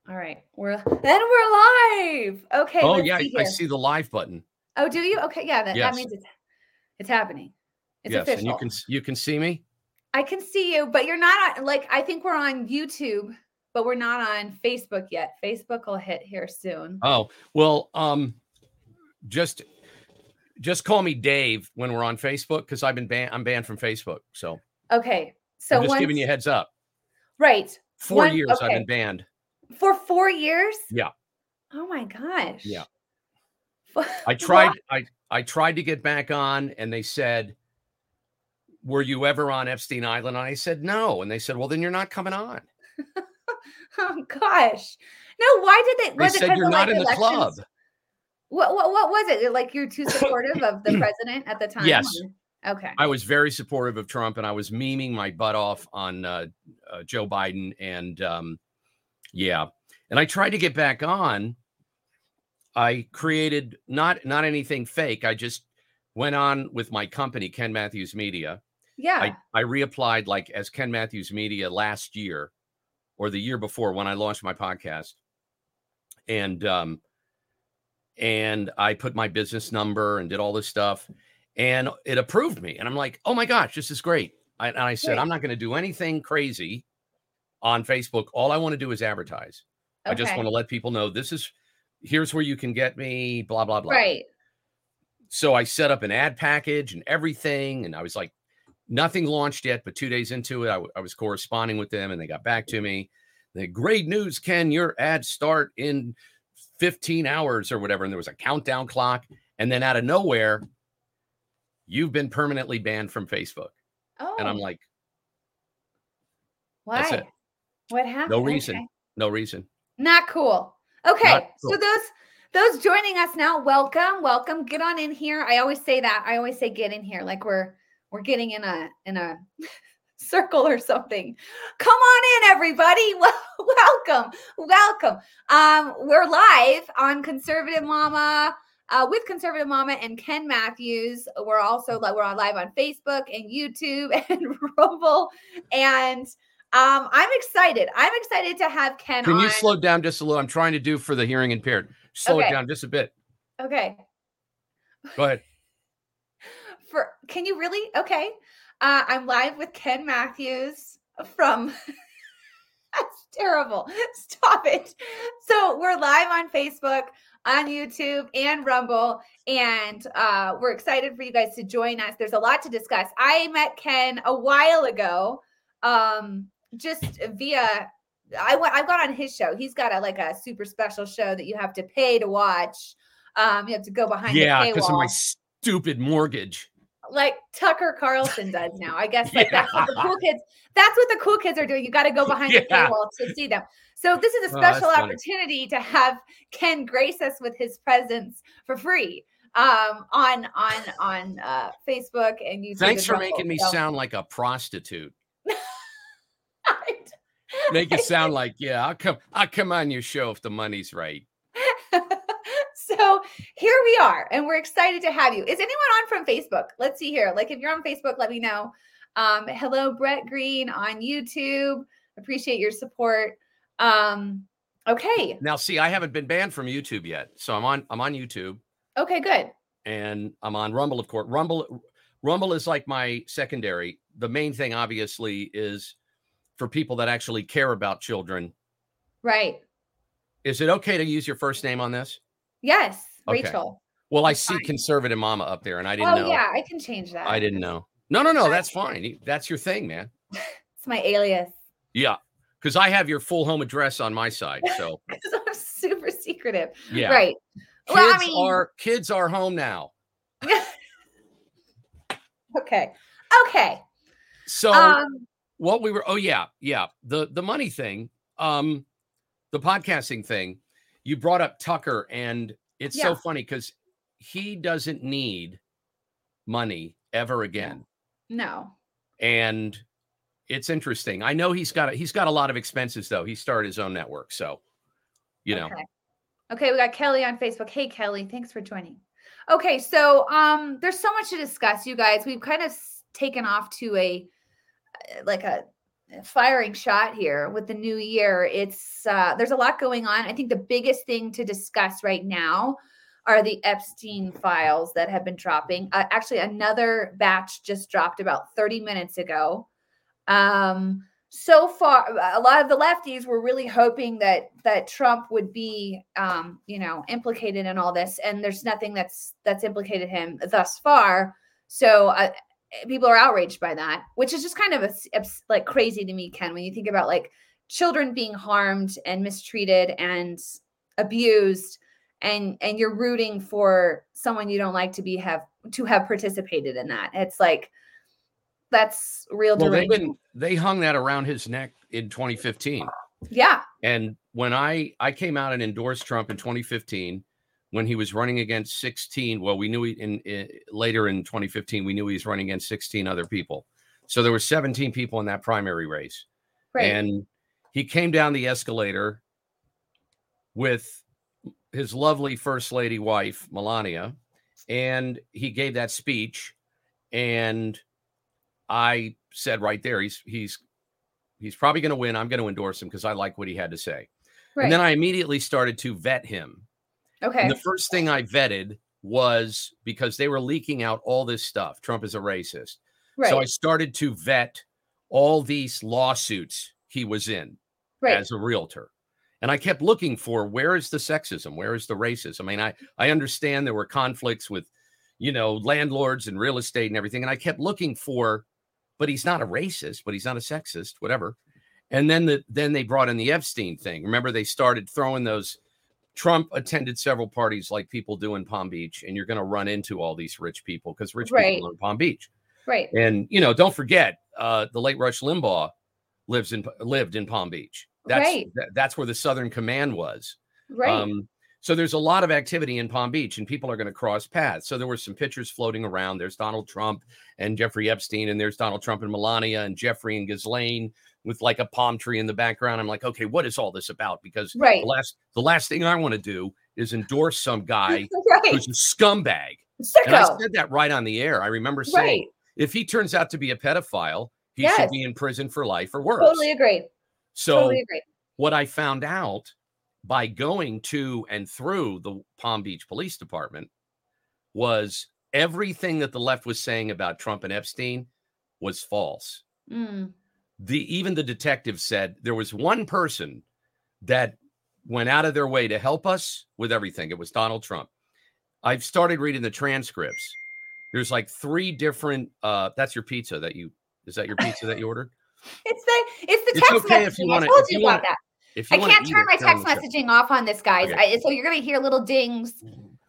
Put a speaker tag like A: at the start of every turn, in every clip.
A: All right. We're live. Okay,
B: Oh,
A: let's
B: yeah,
A: see
B: I
A: here.
B: see the live button.
A: Oh, do you? Okay, yeah, that
B: Yes.
A: means it's happening. It's
B: Yes, and
A: official.
B: you can see me?
A: I can see you, but you're not on, like, I think we're on YouTube, but we're not on Facebook yet. Facebook will hit here soon.
B: Oh, well, just call me Dave when we're on Facebook because I'm banned from Facebook. So
A: Okay. So
B: I'm just giving you a heads up.
A: right.
B: 4 years I've been banned.
A: For 4 years?
B: Yeah.
A: Oh my gosh.
B: Yeah.
A: I
B: I tried to get back on and they said, "Were you ever on Epstein Island?" And I said, "No." And they said, "Well, then you're not coming on."
A: Oh gosh. No, why did they?
B: They said you're not in the club.
A: What was it? Like you're too supportive of the president at the time?
B: Yes.
A: Okay.
B: I was very supportive of Trump, and I was memeing my butt off on Joe Biden, and yeah. And I tried to get back on. I created not anything fake. I just went on with my company, Ken Matthews Media.
A: Yeah.
B: I reapplied like as Ken Matthews Media last year or the year before when I launched my podcast. And I put my business number and did all this stuff and it approved me. And I'm like, oh my gosh, this is great. And I said, I'm not going to do anything crazy on Facebook. All I want to do is advertise. Okay. I just want to let people know here's where you can get me, blah, blah, blah.
A: Right.
B: So I set up an ad package and everything. And I was like, nothing launched yet, but 2 days into it, I was corresponding with them and they got back to me. They great news, Ken, your ads start in 15 hours or whatever. And there was a countdown clock. And then out of nowhere, you've been permanently banned from Facebook. Oh. And I'm like,
A: why?
B: That's it.
A: What happened?
B: No reason. Okay. No reason.
A: Not cool. Okay. Not cool. So those joining us now, welcome. Get on in here. I always say that. I always say get in here. Like we're getting in a circle or something. Come on in, everybody. Welcome. We're live on Conservative Mama with Conservative Mama and Ken Matthews. We're on live on Facebook and YouTube and Rumble. And I'm excited. I'm excited to have Ken on.
B: Can you slow down just a little? I'm trying to do for the hearing impaired. Slow it down just a bit.
A: Okay.
B: Go ahead.
A: Can you really? Okay. I'm live with Ken Matthews from that's terrible. Stop it. So we're live on Facebook, on YouTube, and Rumble, and we're excited for you guys to join us. There's a lot to discuss. I met Ken a while ago, just via. I got on his show. He's got a super special show that you have to pay to watch. You have to go behind the paywall.
B: Yeah, because of my stupid mortgage.
A: Like Tucker Carlson does now. I guess that's what the cool kids. That's what the cool kids are doing. You got to go behind the paywall to see them. So this is a special opportunity to have Ken grace us with his presence for free on Facebook and YouTube.
B: Thanks for making me sound like a prostitute. Make it sound like, I'll come on your show if the money's right.
A: So here we are, and we're excited to have you. Is anyone on from Facebook? Let's see here. Like if you're on Facebook, let me know. Hello, Brett Green on YouTube. Appreciate your support. Okay.
B: Now, see, I haven't been banned from YouTube yet, so I'm on YouTube.
A: Okay, good.
B: And I'm on Rumble, of course. Rumble is like my secondary. The main thing, obviously, is for people that actually care about children.
A: Right.
B: Is it okay to use your first name on this?
A: Yes,
B: okay.
A: Rachel.
B: Well, I see Conservative Mama up there, and I didn't know.
A: Oh, yeah, I can change that.
B: I didn't know. No, that's fine. That's your thing, man.
A: It's my alias.
B: Yeah, because I have your full home address on my side, so.
A: Because I'm super secretive.
B: Yeah.
A: Right.
B: Kids are home now.
A: Okay.
B: So what we were, the money thing, the podcasting thing, you brought up Tucker, and it's so funny because he doesn't need money ever again.
A: No.
B: And it's interesting. I know he's got a lot of expenses though. He started his own network, so know.
A: Okay, we got Kelly on Facebook. Hey Kelly, thanks for joining. Okay, so there's so much to discuss, you guys. We've kind of taken off to a firing shot here with the new year. It's there's a lot going on. I think the biggest thing to discuss right now are the Epstein files that have been dropping. Actually, another batch just dropped about 30 minutes ago. So far, a lot of the lefties were really hoping that Trump would be, implicated in all this, and there's nothing that's implicated him thus far. So people are outraged by that, which is just kind of like crazy to me, Ken, when you think about like children being harmed and mistreated and abused, and you're rooting for someone you don't like to have participated in that. It's like, that's real.
B: Well, they hung that around his neck in 2015.
A: Yeah.
B: And when I came out and endorsed Trump in 2015, when he was running against 16, well, we knew later in 2015, we knew he was running against 16 other people. So there were 17 people in that primary race. Right. And he came down the escalator with his lovely first lady wife, Melania, and he gave that speech, and I said right there, he's probably going to win. I'm going to endorse him because I like what he had to say. Right. And then I immediately started to vet him.
A: Okay.
B: And the first thing I vetted was because they were leaking out all this stuff. Trump is a racist. Right. So I started to vet all these lawsuits he was in as a realtor. And I kept looking for, where is the sexism? Where is the racism? I mean, I understand there were conflicts with, landlords and real estate and everything. And I kept looking for, but he's not a racist, but he's not a sexist, whatever. And then they brought in the Epstein thing. Remember, they started throwing those. Trump attended several parties like people do in Palm Beach, and you're going to run into all these rich people because rich people live in Palm Beach.
A: Right.
B: And, don't forget, the late Rush Limbaugh lived in Palm Beach. That's where the Southern Command was.
A: Right.
B: So there's a lot of activity in Palm Beach, and people are going to cross paths. So there were some pictures floating around. There's Donald Trump and Jeffrey Epstein, and there's Donald Trump and Melania and Jeffrey and Ghislaine with like a palm tree in the background. I'm like, okay, what is all this about? Because the last thing I want to do is endorse some guy who's a scumbag. And I said that right on the air. I remember saying, if he turns out to be a pedophile, he should be in prison for life or worse.
A: Totally agree.
B: So what I found out by going to and through the Palm Beach Police Department was everything that the left was saying about Trump and Epstein was false.
A: Mm.
B: Even the detective said there was one person that went out of their way to help us with everything. It was Donald Trump. I've started reading the transcripts. There's like 3 different. That's your pizza is that your pizza that you ordered?
A: It's the text
B: okay
A: messaging.
B: if you want
A: I told you about that. I can't turn my text messaging off on this, guys.
B: Okay.
A: So you're going to hear little dings.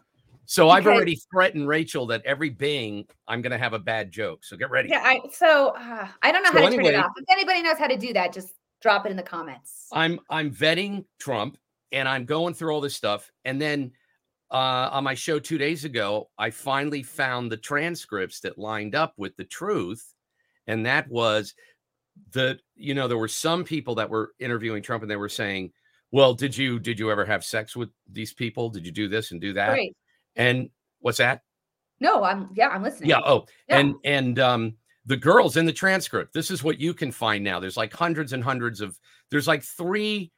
B: So I've already threatened Rachel that every bing, I'm going to have a bad joke. So get ready.
A: Yeah. I don't know how to turn it off. If anybody knows how to do that, just drop it in the comments.
B: I'm vetting Trump, and I'm going through all this stuff. And then on my show 2 days ago, I finally found the transcripts that lined up with the truth. And that was there were some people that were interviewing Trump, and they were saying, well, did you ever have sex with these people? Did you do this and do that?
A: Right.
B: And what's that?
A: No, I'm listening.
B: Yeah. Oh, yeah. And the girls in the transcript, this is what you can find now. There's like hundreds and hundreds there's like 3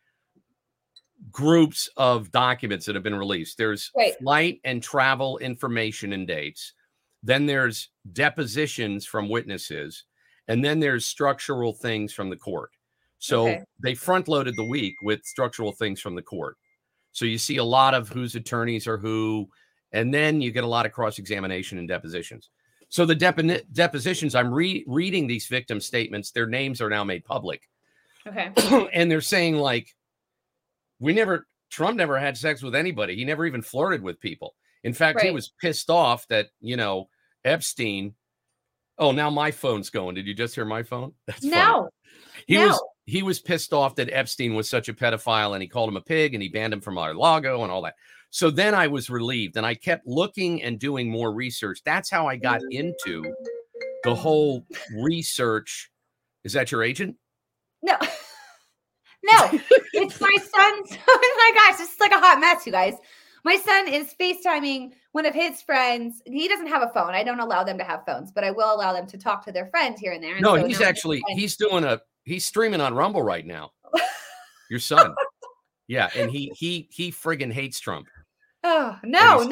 B: groups of documents that have been released. There's flight and travel information and dates. Then there's depositions from witnesses. And then there's structural things from the court. So they front loaded the week with structural things from the court. So you see a lot of whose attorneys are who, and then you get a lot of cross-examination and depositions. So the depositions, I'm reading these victim statements. Their names are now made public.
A: Okay.
B: And they're saying like, Trump never had sex with anybody. He never even flirted with people. In fact, he was pissed off that, Epstein. Oh, now my phone's going. Did you just hear my phone? That's
A: funny.
B: He was pissed off that Epstein was such a pedophile, and he called him a pig, and he banned him from Mar-a-Lago and all that. So then I was relieved, and I kept looking and doing more research. That's how I got into the whole research. Is that your agent?
A: No, it's my son's. Oh my gosh, this is like a hot mess, you guys. My son is FaceTiming one of his friends. He doesn't have a phone. I don't allow them to have phones, but I will allow them to talk to their friends here and there. And
B: no, he's doing He's streaming on Rumble right now. Your son. Yeah, and he friggin' hates Trump.
A: Oh, no.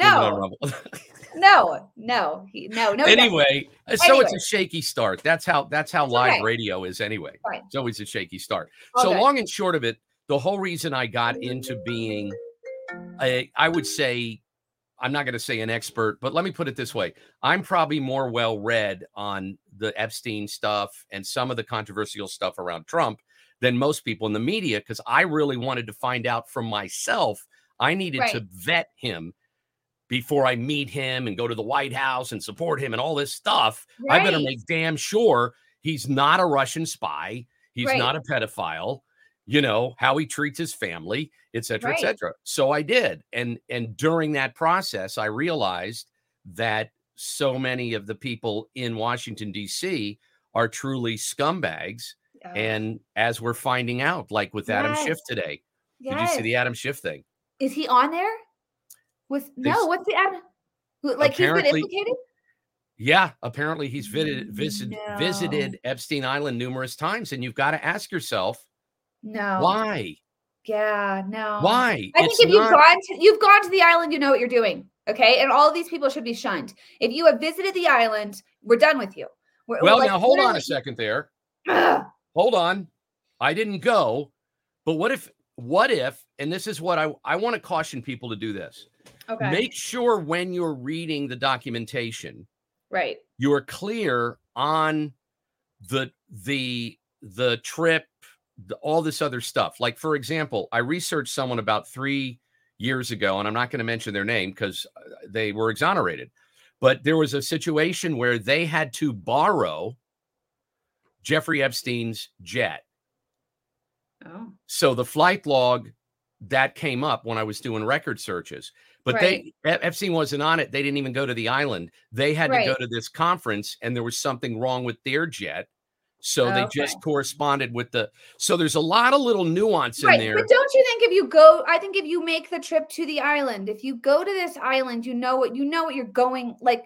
A: No.
B: Anyway, so it's a shaky start. That's how live radio is anyway.
A: Fine.
B: It's always a shaky start.
A: All
B: so
A: good.
B: Long and short of it, the whole reason I got into being I would say, I'm not going to say an expert, but let me put it this way. I'm probably more well-read on the Epstein stuff and some of the controversial stuff around Trump than most people in the media, because I really wanted to find out from myself. I needed to vet him before I meet him and go to the White House and support him and all this stuff. I better make damn sure he's not a Russian spy. He's not a pedophile, how he treats his family, et cetera, et cetera. So I did. And during that process, I realized that so many of the people in Washington, D.C. are truly scumbags. And as we're finding out, like with Adam Schiff today, did you see the Adam Schiff thing?
A: Is he on there? What's the Adam? Like he's been implicated?
B: Yeah, apparently he's visited Epstein Island numerous times, and you've got to ask yourself, why?
A: Yeah, no.
B: Why?
A: I think if you've gone to the island, you know what you're doing. Okay, and all of these people should be shunned. If you have visited the island, we're done with you.
B: Now hold on a second there. Hold on. I didn't go, but what if, and this is what I want to caution people to do this.
A: Okay.
B: Make sure when you're reading the documentation, you're clear on the trip, all this other stuff. Like, for example, I researched someone about 3 years ago, and I'm not going to mention their name because they were exonerated, but there was a situation where they had to borrow Jeffrey Epstein's jet.
A: Oh.
B: So the flight log that came up when I was doing record searches, but Epstein wasn't on it. They didn't even go to the island. They had to go to this conference, and there was something wrong with their jet. So they just corresponded with so there's a lot of little nuance in there.
A: But don't you think I think if you make the trip to the island, if you go to this island, you know what you're going, like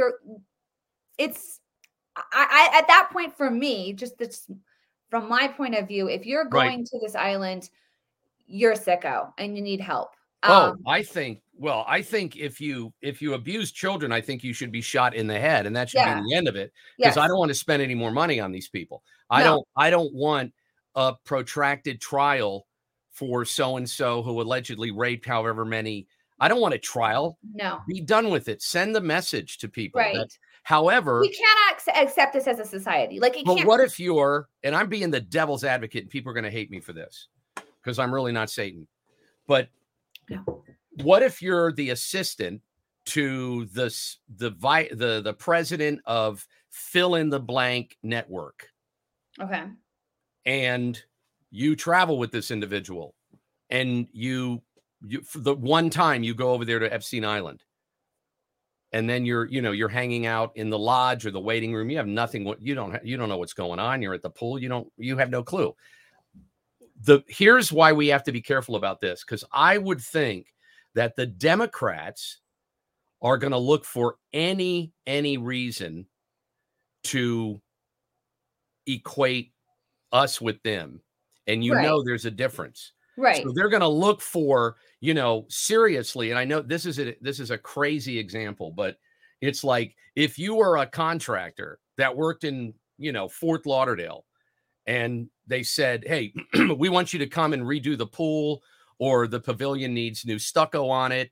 A: I at that point, for me, just this, from my point of view, if you're going to this island, you're a sicko and you need help.
B: I think if you abuse children, I think you should be shot in the head, and that should be the end of it. Because I don't want to spend any more money on these people. I don't want a protracted trial for so-and-so who allegedly raped however many. I don't want a trial.
A: No.
B: Be done with it. Send the message to people.
A: Right.
B: However,
A: we cannot accept this as a society. Like,
B: but what if and I'm being the devil's advocate, and people are going to hate me for this because I'm really not Satan. But what if you're the assistant to the president of fill in the blank network?
A: Okay.
B: And you travel with this individual, and you for the one time you go over there to Epstein Island. And then you're hanging out in the lodge or the waiting room. You have nothing. You don't know what's going on. You're at the pool. You have no clue. Here's why we have to be careful about this, because I would think that the Democrats are going to look for any reason to equate us with them, and there's a difference.
A: Right.
B: So they're going to look for, seriously. And I know this is a crazy example, but it's like if you were a contractor that worked in, Fort Lauderdale, and they said, hey, we want you to come and redo the pool, or the pavilion needs new stucco on it.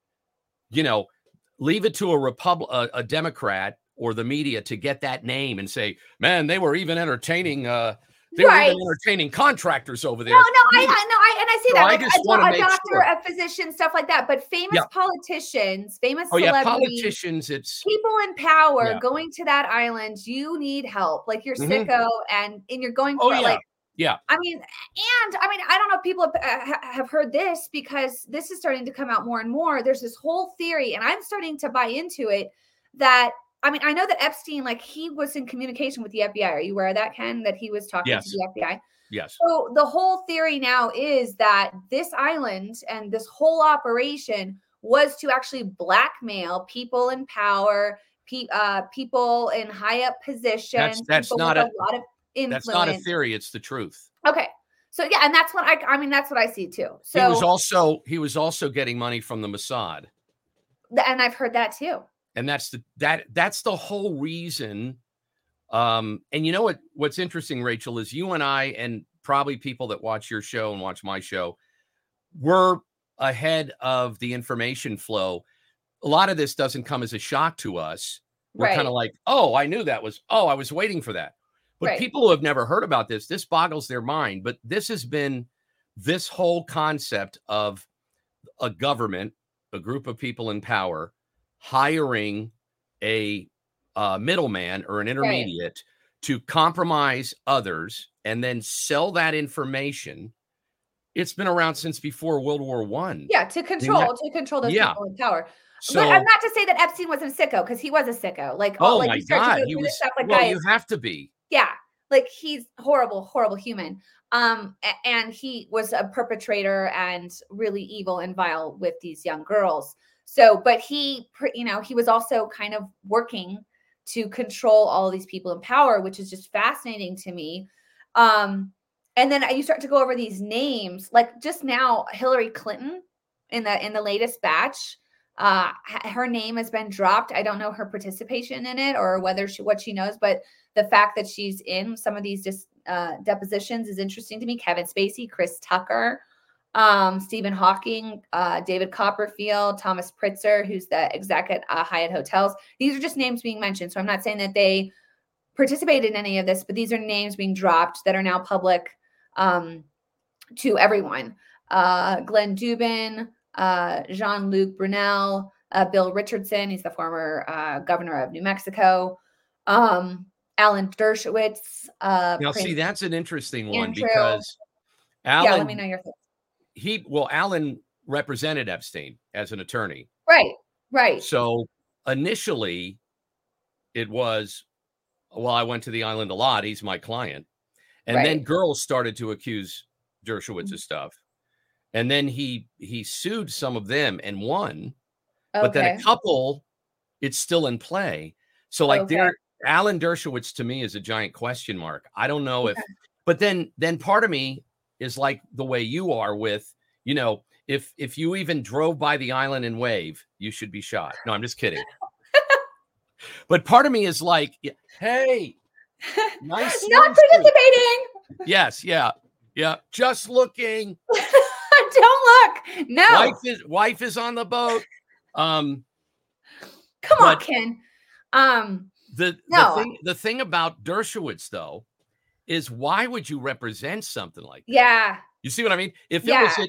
B: Leave it to a Democrat or the media to get that name and say, man, they were even entertaining They were even entertaining contractors over there.
A: No, I see that.
B: I
A: like
B: just
A: a doctor, a physician, stuff like that. But famous politicians, famous celebrities,
B: politicians, it's
A: people in power going to that island. You need help. Like you're sicko, and you're going for like.
B: Yeah.
A: I mean, I don't know if people have heard this, because this is starting to come out more and more. There's this whole theory, and I'm starting to buy into it, that, I mean, I know that Epstein, like, he was in communication with the FBI. Are you aware of that, Ken, that he was talking to the FBI?
B: Yes.
A: So the whole theory now is that this island and this whole operation was to actually blackmail people in power, people in high up positions.
B: That's not
A: a lot of influence.
B: That's not a theory. It's the truth.
A: Okay. So yeah, and that's what I mean, that's what I see too. So
B: he was also getting money from the Mossad.
A: And I've heard that too.
B: And that's the whole reason. And you know what's interesting, Rachel, is you and I, and probably people that watch your show and watch my show, we're ahead of the information flow. A lot of this doesn't come as a shock to us. We're kind of like, oh, I knew that was, I was waiting for that. But people who have never heard about this boggles their mind. But this has been this whole concept of a government, a group of people in power, hiring a middleman or an intermediate to compromise others and then sell that information. It's been around since before World War I.
A: Yeah, to control those people in power.
B: So,
A: but I'm not to say that Epstein wasn't a sicko, because he was a sicko. Like,
B: oh
A: like
B: my God, he was. Stuff, like, guys, you have to be.
A: Yeah, like he's horrible, horrible human. And he was a perpetrator and really evil and vile with these young girls. So, but he, he was also kind of working to control all of these people in power, which is just fascinating to me. And then you start to go over these names, like just now, Hillary Clinton in the latest batch. Her name has been dropped. I don't know her participation in it or what she knows, but the fact that she's in some of these depositions is interesting to me. Kevin Spacey, Chris Tucker, Stephen Hawking, David Copperfield, Thomas Pritzker, who's the exec at Hyatt Hotels. These are just names being mentioned. So I'm not saying that they participated in any of this, but these are names being dropped that are now public to everyone. Glenn Dubin, Jean-Luc Brunel, Bill Richardson, he's the former governor of New Mexico, Alan Dershowitz.
B: Now, see, that's an interesting one because Alan,
A: let me know your thoughts.
B: Alan represented Epstein as an attorney.
A: Right.
B: So initially it was, I went to the island a lot. He's my client. And then girls started to accuse Dershowitz of stuff. And then he sued some of them and won, but then a couple, it's still in play. So like Alan Dershowitz to me is a giant question mark. I don't know but then part of me is like the way you are with, if you even drove by the island and wave, you should be shot. No, I'm just kidding. But part of me is like, hey, nice.
A: Not participating.
B: Yes. Yeah. Just looking.
A: Don't look. No.
B: Wife is on the boat.
A: Come on, Ken.
B: The thing about Dershowitz though is why would you represent something like that?
A: Yeah.
B: You see what I mean? If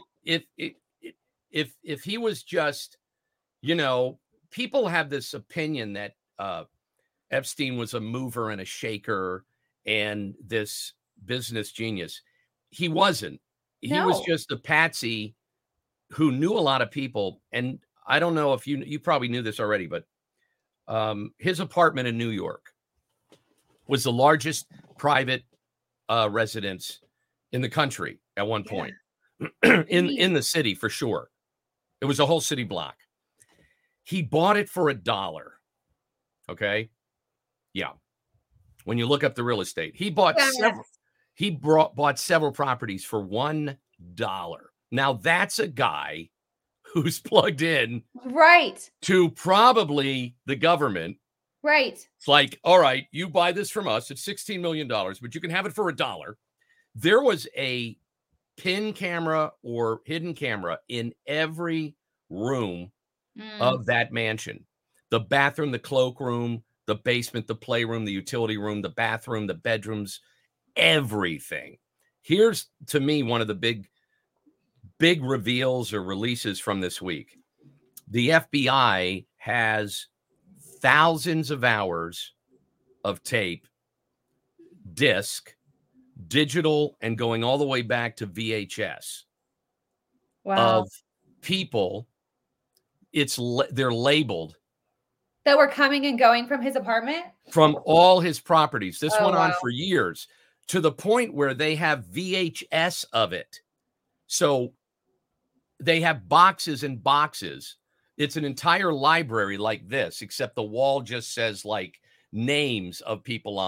B: he was just, people have this opinion that Epstein was a mover and a shaker and this business genius. He wasn't. He was just a patsy who knew a lot of people. And I don't know if you probably knew this already, but his apartment in New York was the largest private residence in the country at one point in the city, for sure. It was a whole city block. He bought it for $1. Okay. Yeah. When you look up the real estate, he bought several. He bought several properties for $1. Now that's a guy who's plugged in to probably the government.
A: Right.
B: It's like, all right, you buy this from us. It's $16 million, but you can have it for $1. There was a pin camera or hidden camera in every room of that mansion. The bathroom, the cloakroom, the basement, the playroom, the utility room, the bathroom, the bedrooms, everything. Here's, to me, one of the big reveals or releases from this week. The FBI has thousands of hours of tape, disc, digital, and going all the way back to VHS of people. They're labeled
A: that were coming and going from his apartment,
B: from all his properties. This went on for years, to the point where they have VHS of it. So they have boxes and boxes. It's an entire library like this, except the wall just says like names of people on it.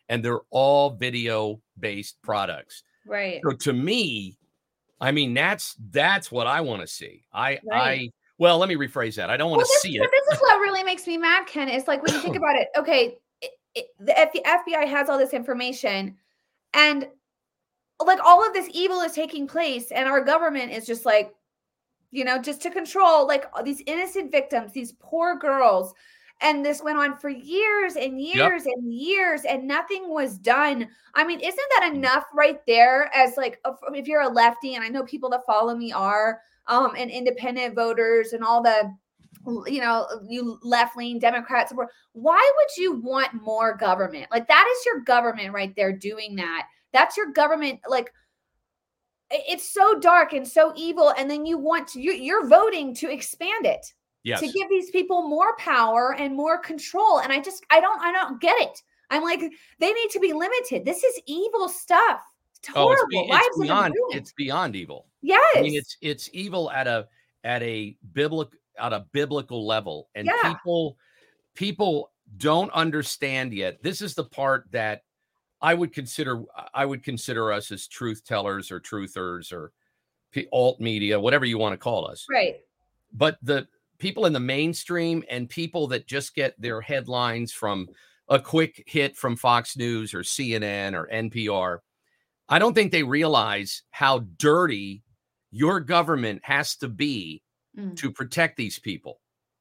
B: and they're all video-based Products.
A: Right.
B: So to me, I mean, that's what I want to see.
A: Right.
B: Well, let me rephrase that. I don't want to see it.
A: This is what really makes me mad, Ken. Is like when you think about it. Okay, the FBI has all this information, and like all of this evil is taking place, and our government is just like, just to control like these innocent victims, these poor girls. And this went on for years and years and years, and nothing was done. I mean, isn't that enough right there? As like, if you're a lefty, and I know people that follow me are, and independent voters and all the, you left-leaning Democrats. Why would you want more government? Like that is your government right there doing that. That's your government. Like it's so dark and so evil. And then you're voting to expand it.
B: Yes.
A: To give these people more power and more control. And I don't get it. I'm like, they need to be limited. This is evil stuff. It's horrible.
B: It's beyond evil.
A: Yes.
B: I mean, it's evil at a biblical level. And people don't understand yet. This is the part that I would consider us as truth tellers or truthers or alt media, whatever you want to call us.
A: Right.
B: But the people in the mainstream and people that just get their headlines from a quick hit from Fox News or CNN or NPR, I don't think they realize how dirty your government has to be to protect these people.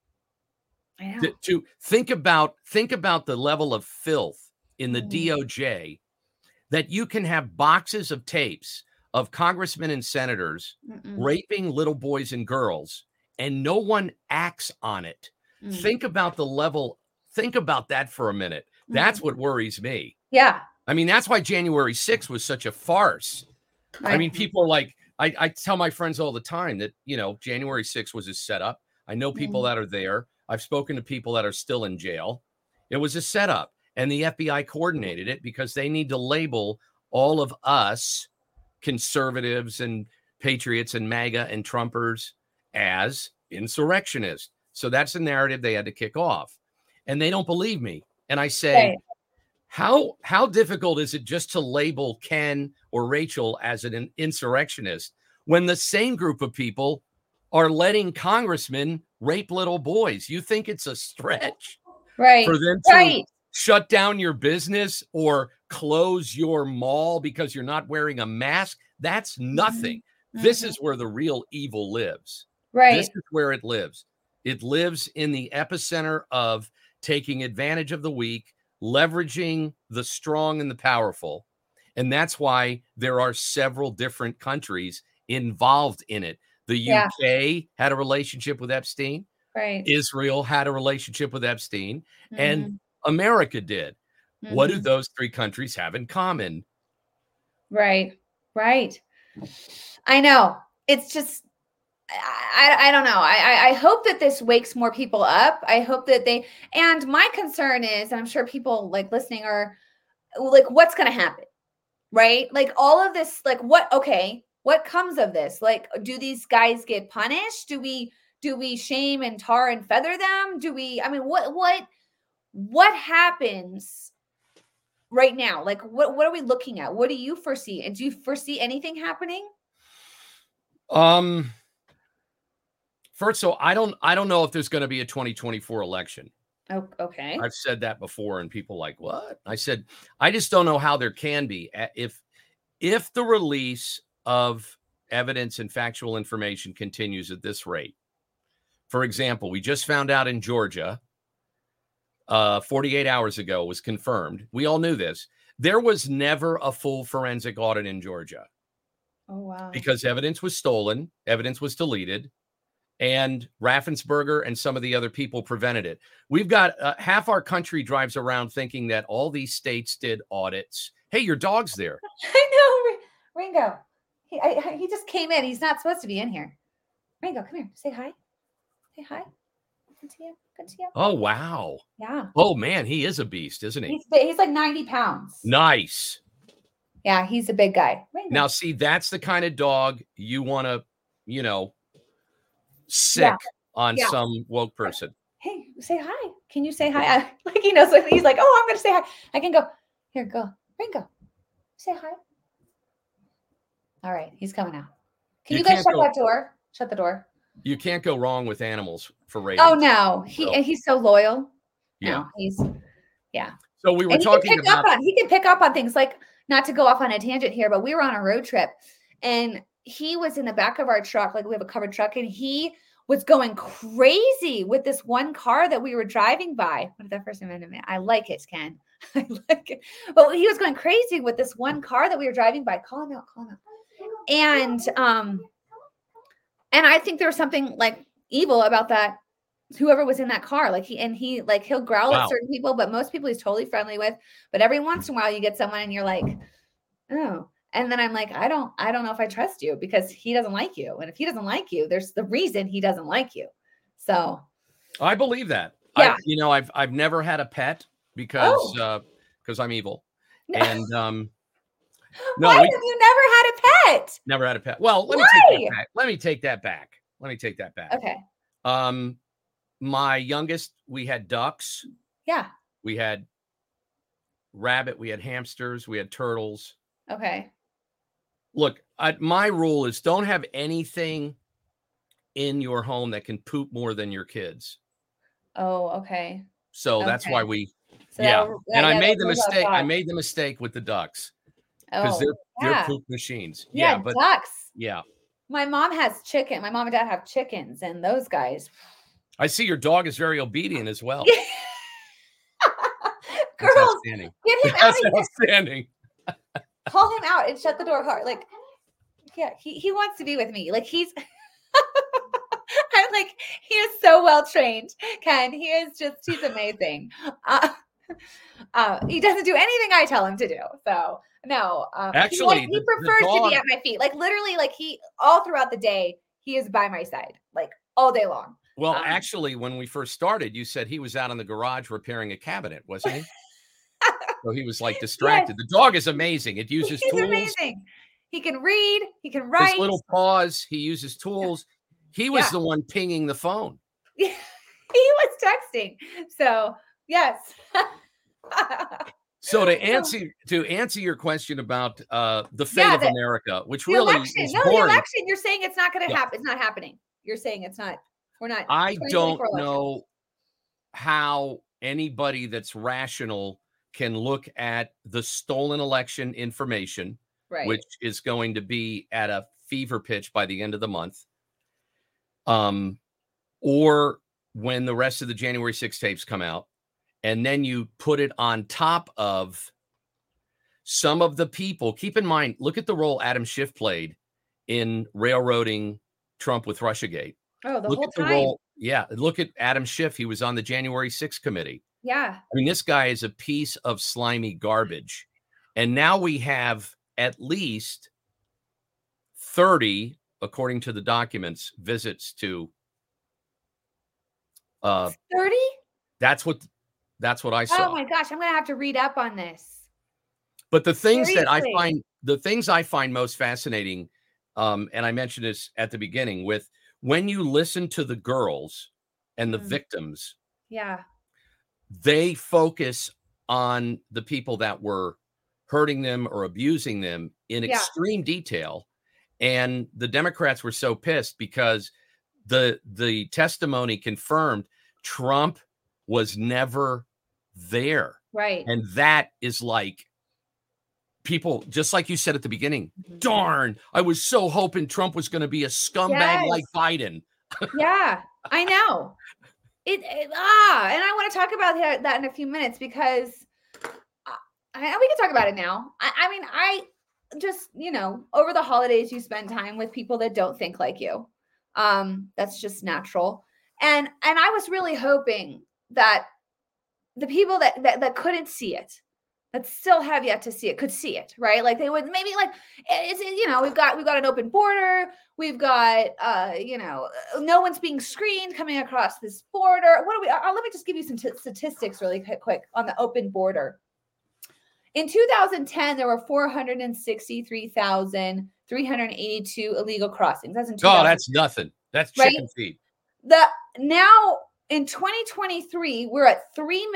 B: To think about the level of filth in the DOJ, that you can have boxes of tapes of congressmen and senators raping little boys and girls, and no one acts on it. Think about the level. Think about that for a minute. That's what worries me.
A: Yeah.
B: I mean, that's why January 6th was such a farce. I mean, people are like, I tell my friends all the time that, January 6th was a setup. I know people that are there. I've spoken to people that are still in jail. It was a setup, and the FBI coordinated it because they need to label all of us conservatives and patriots and MAGA and Trumpers as insurrectionists. So that's the narrative they had to kick off. And they don't believe me. And I say, how difficult is it just to label Ken or Rachel as an insurrectionist when the same group of people are letting congressmen rape little boys? You think it's a stretch for them to shut down your business or close your mall because you're not wearing a mask? That's nothing. This is where the real evil lives.
A: Right.
B: This is where it lives. It lives in the epicenter of taking advantage of the weak, leveraging the strong and the powerful. And that's why there are several different countries involved in it. The UK had a relationship with Epstein.
A: Right.
B: Israel had a relationship with Epstein. And America did. What do those three countries have in common?
A: Right. Right. I know. It's just, I don't know. I hope that this wakes more people up. I hope that and my concern is, and I'm sure people like listening are like, what's going to happen? Right? Like all of this, like what comes of this? Like, do these guys get punished? Do we shame and tar and feather them? What happens right now? Like, what are we looking at? What do you foresee? And do you foresee anything happening?
B: First of all, I don't know if there's going to be a 2024 election.
A: Oh, okay.
B: I've said that before, and people like, what? I said, I just don't know how there can be. If the release of evidence and factual information continues at this rate. For example, we just found out in Georgia, 48 hours ago was confirmed. We all knew this. There was never a full forensic audit in Georgia.
A: Oh, wow.
B: Because evidence was stolen, evidence was deleted, and Raffensperger and some of the other people prevented it. We've got half our country drives around thinking that all these states did audits. Hey, your dog's there.
A: I know, Ringo. He just came in. He's not supposed to be in here. Ringo, come here. Say hi. Say hi. Good to you. Good to you.
B: Oh, wow.
A: Yeah.
B: Oh, man, he is a beast, isn't he?
A: He's like 90 pounds.
B: Nice.
A: Yeah, he's a big guy. Ringo.
B: Now, see, that's the kind of dog you want to, sick on some woke person.
A: Hey, say hi. Can you say hi? Like he knows. He's like, oh, I'm going to say hi. I can go. Here, go. Ringo. Say hi. All right, he's coming out. Can you guys shut that door? Shut the door.
B: You can't go wrong with animals for ratings.
A: Oh no, he's so loyal.
B: Yeah,
A: no, yeah.
B: So we were talking about.
A: He can pick up on things, like, not to go off on a tangent here, but we were on a road trip, and he was in the back of our truck, like we have a covered truck, and he was going crazy with this one car that we were driving by. What did that first amendment? I like it, Ken. I like it. But he was going crazy with this one car that we were driving by. Call him out. And I think there was something like evil about that. Whoever was in that car, he'll growl at certain people, but most people he's totally friendly with. But every once in a while you get someone and you're like, oh. And then I'm like, I don't know if I trust you, because he doesn't like you. And if he doesn't like you, there's the reason he doesn't like you. So
B: I believe that.
A: Yeah.
B: I've never had a pet because I'm evil. And
A: why have you never had a pet?
B: Never had a pet. Well, let me take that back.
A: Okay.
B: My youngest, we had ducks.
A: Yeah.
B: We had rabbit. We had hamsters. We had turtles.
A: Okay.
B: Look, my rule is don't have anything in your home that can poop more than your kids.
A: Oh, okay.
B: So that's why and I made the mistake. I made the mistake with the ducks because they're poop machines.
A: Yeah, but ducks.
B: Yeah.
A: My mom has chicken. My mom and dad have chickens, and those guys.
B: I see your dog is very obedient as well.
A: Girls, get him out of here.
B: Outstanding.
A: Call him out and shut the door hard. Like, yeah, he wants to be with me. Like, he's I'm like, he is so well trained, Ken. He's amazing. He doesn't do anything I tell him to do. So no,
B: actually,
A: he prefers to be at my feet. Like, literally, like, he all throughout the day, he is by my side, like, all day long.
B: Well, actually, when we first started, you said he was out in the garage repairing a cabinet, wasn't he? So he was like distracted. Yes. The dog is amazing. It uses tools.
A: Amazing. He can read. He can write.
B: His little paws. He uses tools. Yeah. He was the one pinging the phone.
A: He was texting. So yes.
B: So to answer your question about the fate of America, which really is boring.
A: The election. You're saying it's not going to happen. It's not happening. You're saying it's not. We're not.
B: I don't know how anybody that's rational can look at the stolen election information, which is going to be at a fever pitch by the end of the month, or when the rest of the January 6 tapes come out, and then you put it on top of some of the people. Keep in mind, look at the role Adam Schiff played in railroading Trump with Russiagate.
A: Oh, the whole time.
B: Look at Adam Schiff. He was on the January 6th committee.
A: Yeah.
B: I mean, this guy is a piece of slimy garbage. And now we have at least 30, according to the documents, visits to
A: 30?
B: That's what I saw.
A: Oh my gosh, I'm going to have to read up on this.
B: But the things I find most fascinating, and I mentioned this at the beginning, with when you listen to the girls and the victims, they focus on the people that were hurting them or abusing them in extreme detail. And the Democrats were so pissed because the testimony confirmed Trump was never there.
A: Right.
B: And that is like, people, just like you said at the beginning, darn, I was so hoping Trump was going to be a scumbag like Biden.
A: Yeah, I know. And I want to talk about that in a few minutes, because we can talk about it now. I mean, I just, over the holidays, you spend time with people that don't think like you. That's just natural. And I was really hoping that the people that couldn't see it, that still have yet to see it, could see it, right? Like, they would maybe, like, it's, we've got an open border. We've got, no one's being screened coming across this border. Let me just give you some statistics really quick on the open border. In 2010, there were 463,382 illegal crossings. That's in 2010.
B: Oh, that's nothing. That's chicken feed.
A: Now in 2023, we're at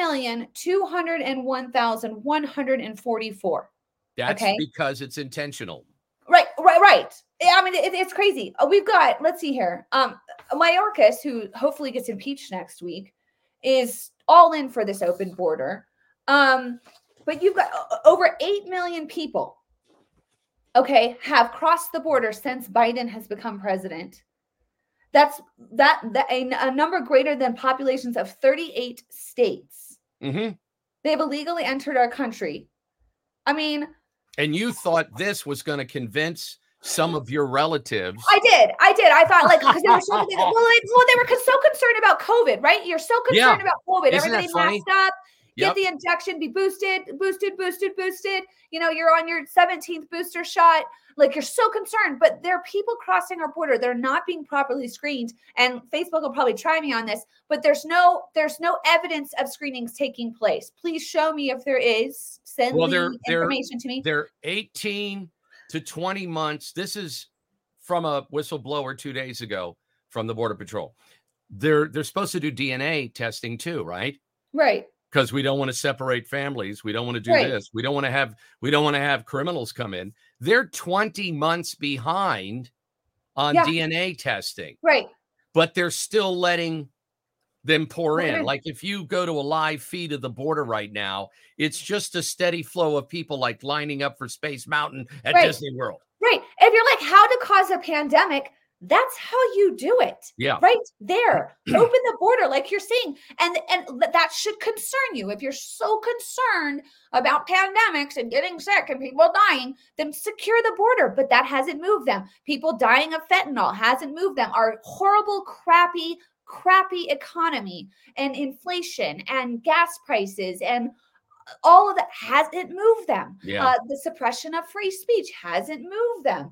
A: 3,201,144.
B: That's because it's intentional.
A: Right. I mean, it's crazy. We've got, let's see here. Mayorkas, who hopefully gets impeached next week, is all in for this open border. But you've got over 8 million people, have crossed the border since Biden has become president. That's a number greater than populations of 38 states.
B: Mm-hmm.
A: They've illegally entered our country. I mean,
B: and you thought this was going to convince some of your relatives.
A: I did. I thought because they were so they were so concerned about COVID, right? You're so concerned about COVID.
B: Isn't
A: everybody masked up. Get the injection, be boosted. You're on your 17th booster shot. Like, you're so concerned, but there are people crossing our border. They're not being properly screened. And Facebook will probably try me on this, but there's no evidence of screenings taking place. Please show me if there is. Send the information to me.
B: They're 18 to 20 months. This is from a whistleblower 2 days ago from the Border Patrol. They're supposed to do DNA testing too, right?
A: Right.
B: Because we don't want to separate families. We don't want to do this. We don't want to have criminals come in. They're 20 months behind on DNA testing.
A: Right.
B: But they're still letting them pour in. Like, if you go to a live feed of the border right now, it's just a steady flow of people like lining up for Space Mountain at Disney World.
A: Right. If you're like, how to cause a pandemic, that's how you do it.
B: Yeah.
A: Right there. Open the border, like you're saying. And that should concern you. If you're so concerned about pandemics and getting sick and people dying, then secure the border. But that hasn't moved them. People dying of fentanyl hasn't moved them. Our horrible, crappy economy and inflation and gas prices and all of that hasn't moved them.
B: Yeah.
A: The suppression of free speech hasn't moved them.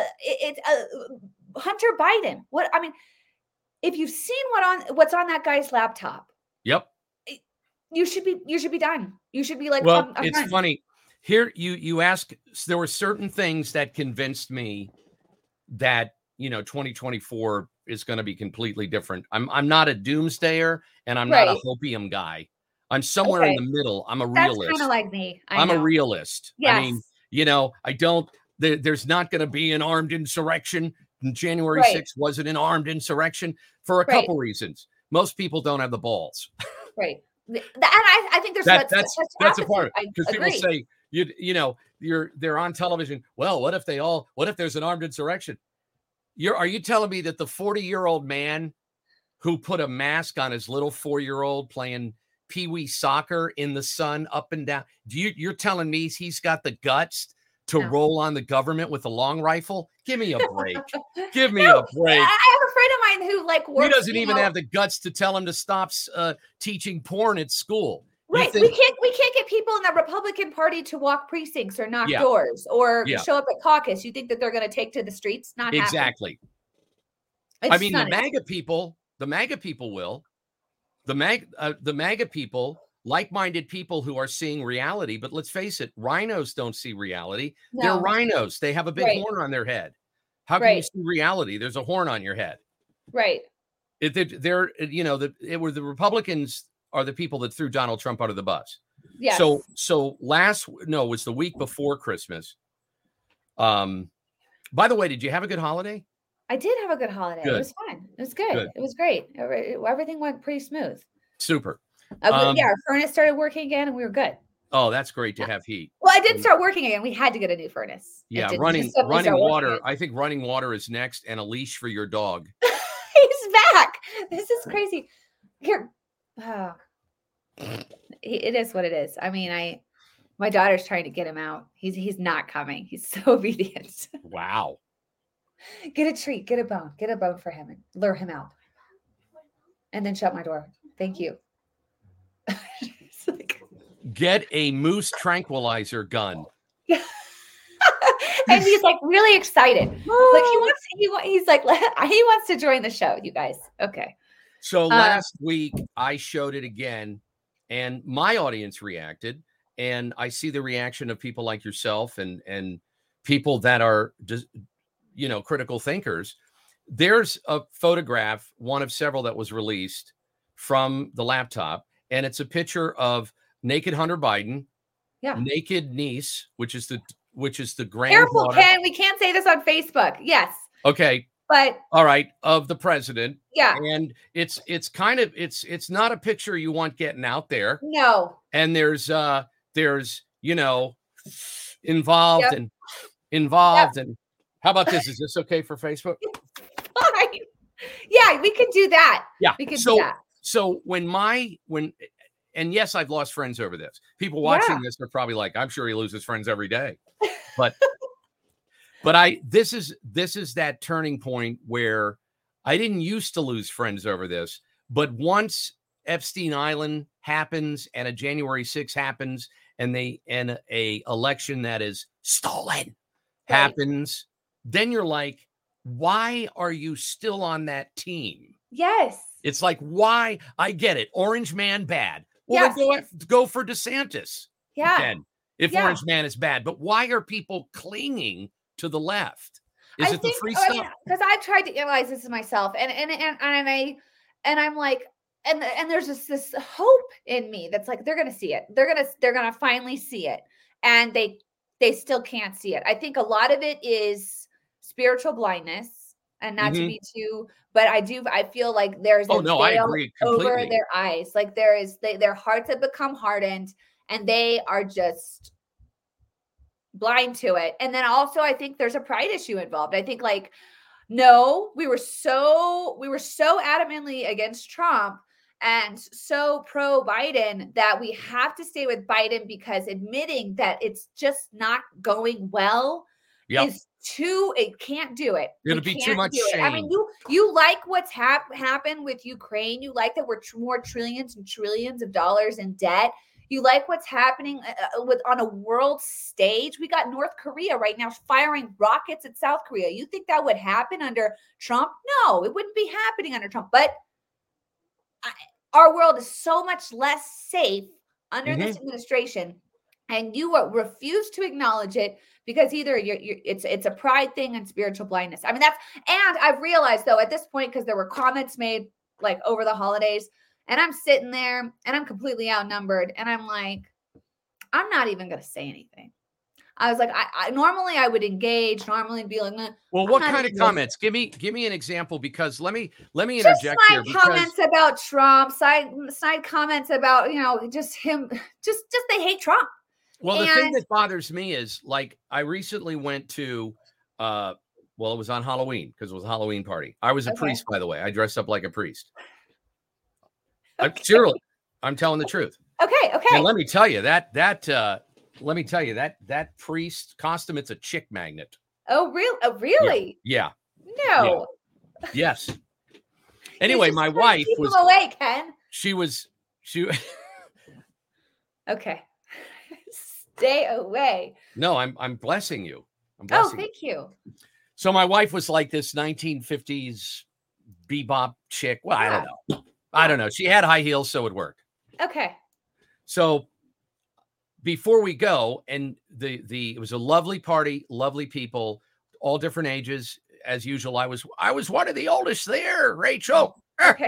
A: Hunter Biden. If you've seen what's on that guy's laptop,
B: yep,
A: you should be done. You should be like,
B: well, it's done. Funny. Here you ask, there were certain things that convinced me that 2024 is going to be completely different. I'm not a doomsdayer and I'm not a hopium guy. I'm somewhere in the middle. I'm a realist.
A: That's kind of like me.
B: I'm a realist.
A: Yes.
B: I mean, I don't. There's not going to be an armed insurrection. January 6th wasn't an armed insurrection for a couple reasons. Most people don't have the balls.
A: Right. And I think there's
B: that's a part, because people say they're on television. Well, what if there's an armed insurrection? Are you telling me that the 40-year-old man who put a mask on his little 4-year-old playing peewee soccer in the sun up and down, you're telling me he's got the guts to roll on the government with a long rifle? Give me a break. Give me a break.
A: I have a friend of mine who works.
B: He doesn't even have the guts to tell him to stop teaching porn at school.
A: Right. We can't get people in the Republican Party to walk precincts or knock doors or show up at caucus. You think that they're going to take to the streets? Not
B: exactly. I mean, the MAGA people will. The MAGA people, like-minded people who are seeing reality, but let's face it, rhinos don't see reality. No. They're rhinos. They have a big horn on their head. How can you see reality? There's a horn on your head.
A: Right.
B: The Republicans are the people that threw Donald Trump under the bus.
A: Yeah.
B: So it was the week before Christmas. By the way, did you have a good holiday?
A: I did have a good holiday.
B: Good.
A: It was fun. It was good. It was great. Everything went pretty smooth.
B: Super.
A: Our furnace started working again and we were good.
B: Oh, that's great to have heat.
A: Well, I did start working again. We had to get a new furnace.
B: Yeah, running water. I think running water is next, and a leash for your dog.
A: He's back. This is crazy. Here. Oh. It is what it is. I mean, my daughter's trying to get him out. He's not coming. He's so obedient.
B: Wow.
A: Get a treat, get a bone for him and lure him out. And then shut my door. Thank you.
B: Get a moose tranquilizer gun.
A: And he's really excited. He wants to join the show, you guys. Okay.
B: So last week I showed it again and my audience reacted, and I see the reaction of people like yourself and people that are just, critical thinkers. There's a photograph, one of several that was released from the laptop, and it's a picture of naked Hunter Biden, naked niece, which is the granddaughter.
A: Careful, Ken. We can't say this on Facebook. Yes.
B: Okay.
A: But
B: all right, of the president.
A: Yeah.
B: And it's kind of it's not a picture you want getting out there.
A: No.
B: And there's involved and how about this? Is this okay for Facebook?
A: Fine. Yeah, we could do that.
B: Yeah.
A: We could do that.
B: So and yes, I've lost friends over this. People watching this are probably like, I'm sure he loses friends every day. But this is that turning point where I didn't used to lose friends over this, but once Epstein Island happens and a January 6th happens and a election that is stolen happens, then you're like, why are you still on that team?
A: Yes.
B: It's like, why? I get it. Orange man bad. Well, then go for DeSantis.
A: Yeah.
B: Then, if Orange man is bad. But why are people clinging to the left? Is it the free stuff?
A: Because I've tried to analyze this myself, and I'm like, and there's just this hope in me that's like they're gonna see it. They're gonna finally see it, and they still can't see it. I think a lot of it is spiritual blindness, and not to be too, but I feel like there's a veil
B: I agree completely
A: over their eyes. Like their hearts have become hardened, and they are just blind to it. And then also I think there's a pride issue involved. I think like, no, we were so adamantly against Trump and so pro Biden that we have to stay with Biden because admitting that it's just not going well is it can't do it.
B: It'll be too much shame.
A: I mean, you like what's happened with Ukraine. You like that we're more trillions and trillions of dollars in debt. You like what's happening on a world stage. We got North Korea right now firing rockets at South Korea. You think that would happen under Trump? No, it wouldn't be happening under Trump. But our world is so much less safe under this administration, and you refuse to acknowledge it because either it's a pride thing and spiritual blindness. I mean, and I've realized though at this point, because there were comments made like over the holidays. And I'm sitting there and I'm completely outnumbered. And I'm like, I'm not even going to say anything. I was like, I normally I would engage, normally be like,
B: well, what kind of comments? Give me an example, because let me interject here.
A: Side comments about Trump, side comments about, just him, just they hate Trump.
B: Well, the thing that bothers me is like, I recently went to, it was on Halloween because it was a Halloween party. I was a priest, by the way. I dressed up like a priest. Surely, I'm telling the truth.
A: Okay.
B: And let me tell you that priest costume, it's a chick magnet.
A: Oh, really?
B: Yeah.
A: No.
B: Yeah. Yes. Anyway, my wife was
A: away, Ken.
B: She.
A: Okay. Stay away.
B: No, I'm blessing you.
A: Thank you.
B: So my wife was like this 1950s bebop chick. Well, I don't know. She had high heels, so it worked.
A: Okay.
B: So before we go, and it was a lovely party, lovely people, all different ages as usual. I was one of the oldest there, Rachel.
A: Okay.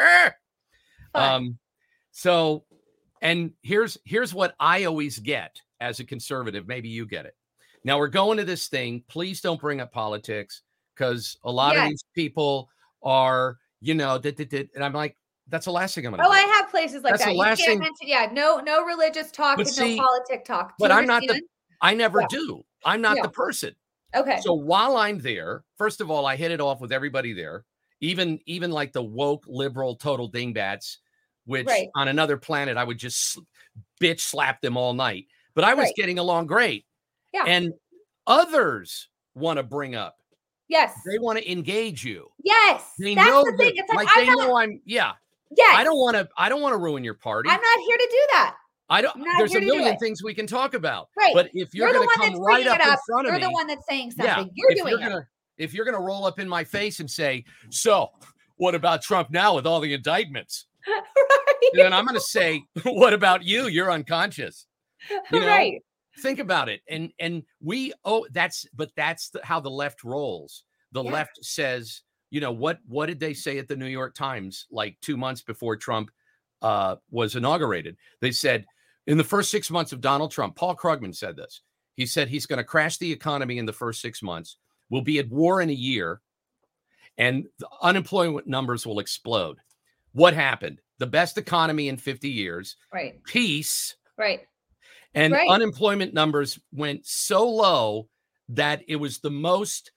B: So, and here's what I always get as a conservative. Maybe you get it. Now we're going to this thing. Please don't bring up politics, because a lot of these people are, and I'm like, that's the last thing I'm going to do.
A: I have places like that.
B: You can't
A: mention, no religious talk and no politic talk.
B: But I'm not I never do. I'm not the person.
A: Okay.
B: So while I'm there, first of all, I hit it off with everybody there, even like the woke liberal total dingbats, which on another planet, I would just bitch slap them all night. But I was getting along great.
A: Yeah.
B: And others want to bring up.
A: Yes.
B: They want to engage you.
A: Yes.
B: They
A: that's
B: know
A: the thing. It's like
B: they know I'm.
A: Yes.
B: I don't want to ruin your party.
A: I'm not here to do that.
B: There's a million things we can talk about.
A: Right.
B: But if you're going to come right up in front of me,
A: you're the one that's saying something. You're doing it.
B: If you're going to roll up in my face and say, so what about Trump now with all the indictments? Then I'm going to say, what about you? You're unconscious.
A: Right.
B: Think about it. And that's how the left rolls. The left says, what did they say at the New York Times like 2 months before Trump was inaugurated? They said in the first 6 months of Donald Trump, Paul Krugman said this. He said he's going to crash the economy in the first 6 months. We'll be at war in a year, and the unemployment numbers will explode. What happened? The best economy in 50 years.
A: Right.
B: Peace.
A: Right.
B: And unemployment numbers went so low that it was the most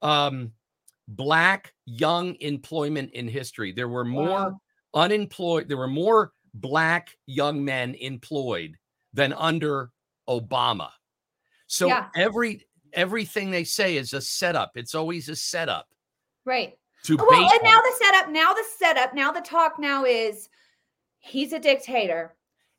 B: Black young employment in history. There were more unemployed. There were more Black young men employed than under Obama. So everything they say is a setup. It's always a setup.
A: Right.
B: And
A: now the talk now is he's a dictator.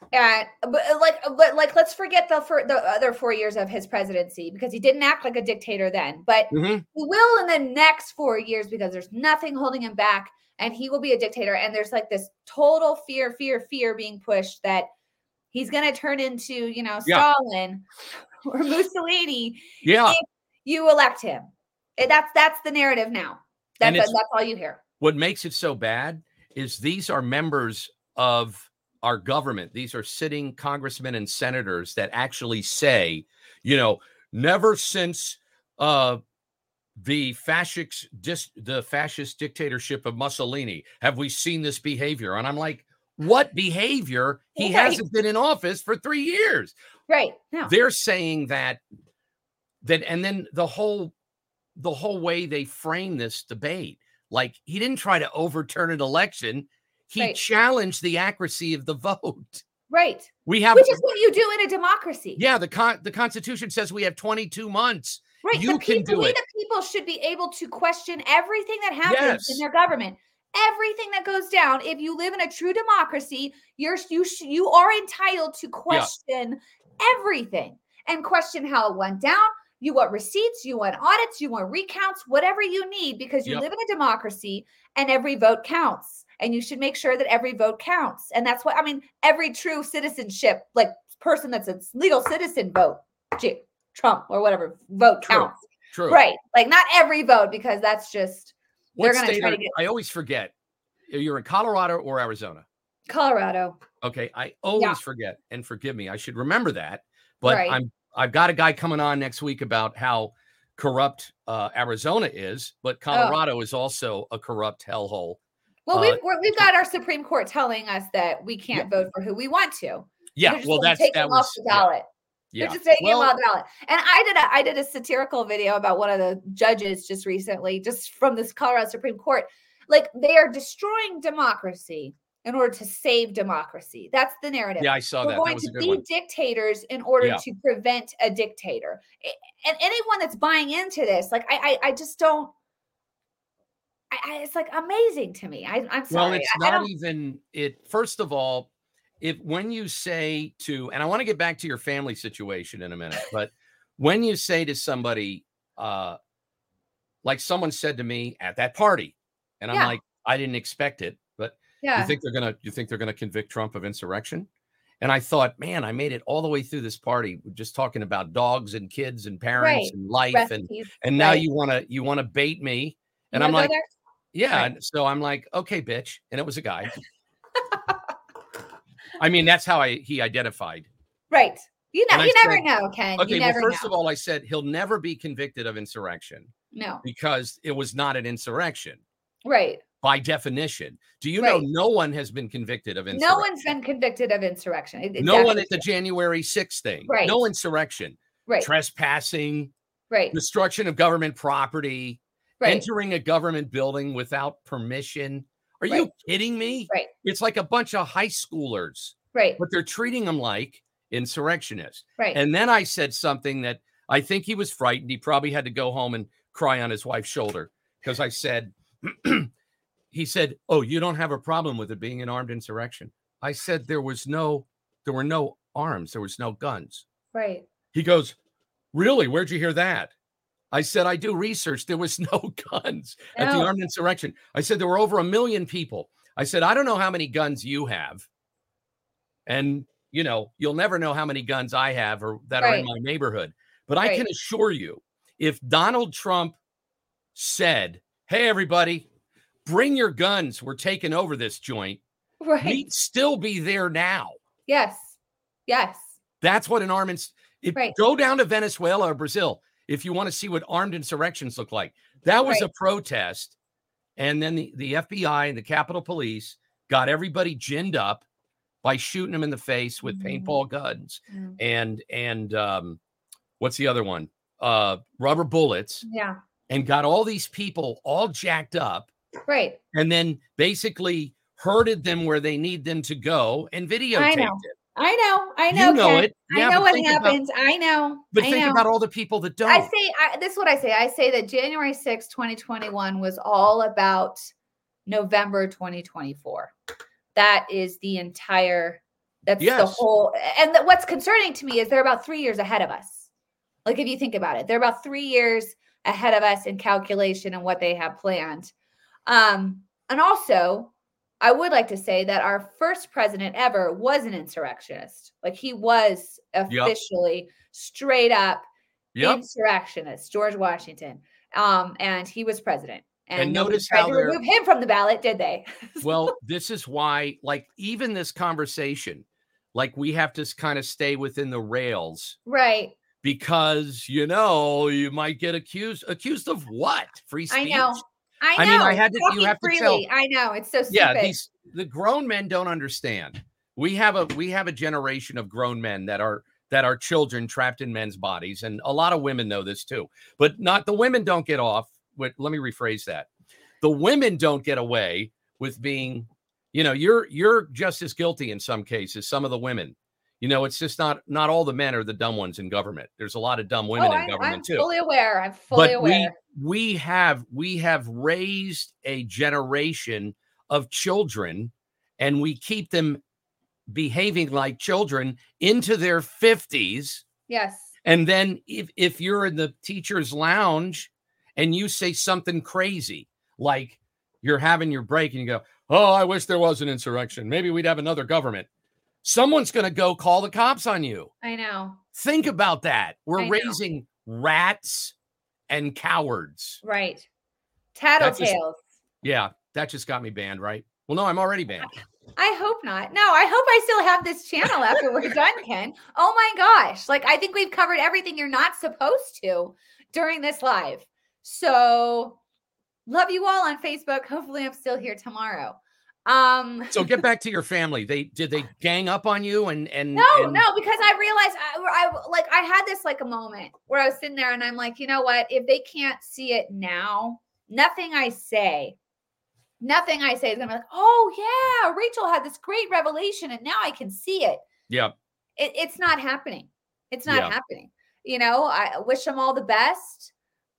A: But let's forget the other 4 years of his presidency, because he didn't act like a dictator then, but he will in the next 4 years, because there's nothing holding him back, and he will be a dictator. And there's like this total fear being pushed that he's going to turn into, Stalin or Mussolini if you elect him. That's the narrative now. That's all you hear.
B: What makes it so bad is these are members of our government. These are sitting congressmen and senators that actually say, never since the fascist dictatorship of Mussolini have we seen this behavior. And I'm like, what behavior? He hasn't been in office for 3 years.
A: Right. No.
B: They're saying that, and then the whole way they frame this debate, like he didn't try to overturn an election. He challenged the accuracy of the vote.
A: Right.
B: Which is
A: what you do in a democracy.
B: Yeah. The Constitution says we have 22 months.
A: Right.
B: You can do it.
A: The people should be able to question everything that happens in their government. Everything that goes down. If you live in a true democracy, you are entitled to question everything and question how it went down. You want receipts, you want audits, you want recounts, whatever you need, because you live in a democracy and every vote counts. And you should make sure that every vote counts. And that's what, every true citizenship, like person that's a legal citizen vote, Trump or whatever, vote counts.
B: True.
A: Right. Like not every vote, because that's just,
B: they're going to try to get. I always forget. You're in Colorado or Arizona?
A: Colorado.
B: Okay. I always forget, and forgive me. I should remember that. But I've got a guy coming on next week about how corrupt Arizona is, but Colorado is also a corrupt hellhole.
A: Well, we've got our Supreme Court telling us that we can't vote for who we want to.
B: Yeah, well, that was
A: off the ballot. They're just taking him off the ballot. And I did a satirical video about one of the judges just recently, just from this Colorado Supreme Court. Like, they are destroying democracy in order to save democracy. That's the narrative.
B: Yeah, I saw that.
A: We're going to be dictators in order to prevent a dictator. And anyone that's buying into this, like, I just don't. It's like amazing to me. I'm sorry.
B: Well, it's not even it. First of all, when you say to, and I want to get back to your family situation in a minute, but when you say to somebody, like someone said to me at that party, and I'm like, I didn't expect it, but you think they're gonna convict Trump of insurrection? And I thought, man, I made it all the way through this party just talking about dogs and kids and parents and life, and now you want to bait me, and I'm like. Yeah. Right. So I'm like, okay, bitch. And it was a guy. That's how he identified.
A: Right. You never know, Ken.
B: Okay. Well, first of all, I said he'll never be convicted of insurrection.
A: No.
B: Because it was not an insurrection.
A: Right.
B: By definition. Do you know no one has been convicted of insurrection?
A: No one's been convicted of insurrection.
B: No one at the January 6th thing.
A: Right.
B: No insurrection.
A: Right.
B: Trespassing.
A: Right.
B: Destruction of government property.
A: Right.
B: Entering a government building without permission. Are you kidding me?
A: Right.
B: It's like a bunch of high schoolers.
A: Right.
B: But they're treating them like insurrectionists.
A: Right.
B: And then I said something that I think he was frightened. He probably had to go home and cry on his wife's shoulder, because I said, he said, oh, you don't have a problem with it being an armed insurrection. I said, there were no arms. There was no guns.
A: Right.
B: He goes, really? Where'd you hear that? I said, I do research. There was no guns at the armed insurrection. I said, there were over 1 million people. I said, I don't know how many guns you have. And, you'll never know how many guns I have or that are in my neighborhood. But I can assure you, if Donald Trump said hey, everybody, bring your guns. We're taking over this joint.
A: Right.
B: We'd still be there now.
A: Yes. Yes.
B: That's what an armed,
A: right.
B: Go down to Venezuela or Brazil if you want to see what armed insurrections look like. That was a protest. And then the FBI and the Capitol Police got everybody ginned up by shooting them in the face with paintball guns and what's the other one? Rubber bullets.
A: Yeah.
B: And got all these people all jacked up.
A: Right.
B: And then basically herded them where they need them to go and videotaped it.
A: I know.
B: You know
A: Ken.
B: it.
A: I know what happens. I know.
B: But think about all the people that don't.
A: This is what I say. I say that January 6, 2021 was all about November 2024. That is the entire, the whole, and what's concerning to me is they're about 3 years ahead of us. Like, if you think about it, they're about 3 years ahead of us in calculation and what they have planned. And also, I would like to say that our first president ever was an insurrectionist. Like, he was officially straight up insurrectionist, George Washington. And he was president. And notice how they remove him from the ballot, did they?
B: Well, this is why, like, even this conversation, like, we have to kind of stay within the rails.
A: Right.
B: Because, you might get accused of what? Free speech?
A: I know.
B: I mean, you have to tell.
A: I know. It's so stupid.
B: Yeah, the grown men don't understand. We have a generation of grown men that are children trapped in men's bodies. And a lot of women know this too. But the women don't get off. Let me rephrase that. The women don't get away with being, you're just as guilty in some cases, some of the women. It's just not all the men are the dumb ones in government. There's a lot of dumb women in government too.
A: I'm fully aware.
B: We have raised a generation of children, and we keep them behaving like children into their 50s.
A: Yes.
B: And then if you're in the teacher's lounge and you say something crazy, like you're having your break and you go, "Oh, I wish there was an insurrection. Maybe we'd have another government." Someone's going to go call the cops on you.
A: I know.
B: Think about that. We're raising rats and cowards.
A: Right. Tattletales.
B: That just got me banned, right? Well, no, I'm already banned.
A: I hope not. No, I hope I still have this channel after we're done, Ken. Oh my gosh. Like, I think we've covered everything you're not supposed to during this live. So love you all on Facebook. Hopefully I'm still here tomorrow.
B: So get back to your family. Did they gang up on you and
A: No, because I realized I had this like a moment where I was sitting there and I'm like, you know what? If they can't see it now, nothing I say is gonna be like, oh yeah, Rachel had this great revelation and now I can see it.
B: Yeah.
A: It's not happening. It's not happening. I wish them all the best.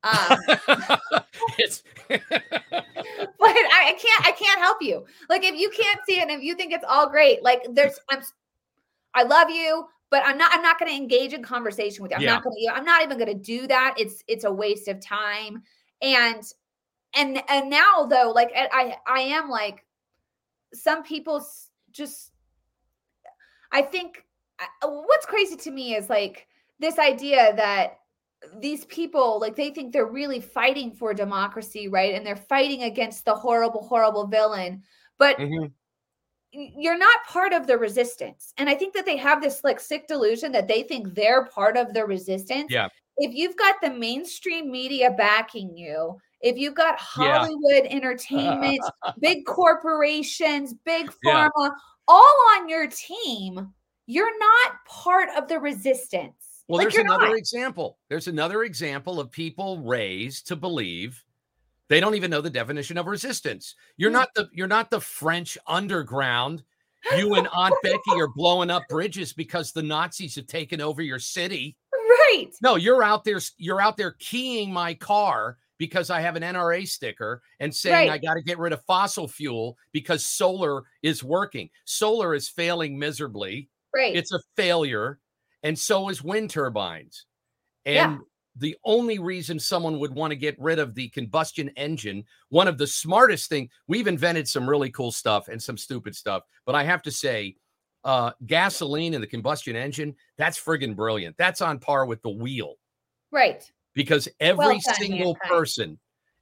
A: But I can't help you. Like, if you can't see it and if you think it's all great, like I love you, but I'm not going to engage in conversation with you. I'm not even going to do that. It's a waste of time. And now though, like I am like, some people just, I think what's crazy to me is like this idea that these people, like, they think they're really fighting for democracy, right? And they're fighting against the horrible, horrible villain, but you're not part of the resistance. And I think that they have this like sick delusion that they think they're part of the resistance.
B: Yeah.
A: If you've got the mainstream media backing you, if you've got Hollywood entertainment, big corporations, big pharma, all on your team, you're not part of the resistance.
B: Well, there's another example. There's another example of people raised to believe they don't even know the definition of resistance. You're not the French underground. You and Aunt Becky are blowing up bridges because the Nazis have taken over your city.
A: Right.
B: No, you're out there keying my car because I have an NRA sticker and saying I got to get rid of fossil fuel because solar is working. Solar is failing miserably.
A: Right.
B: It's a failure. And so is wind turbines. And the only reason someone would want to get rid of the combustion engine, one of the smartest things, we've invented some really cool stuff and some stupid stuff. But I have to say, gasoline and the combustion engine, that's friggin' brilliant. That's on par with the wheel.
A: Right.
B: Because every single person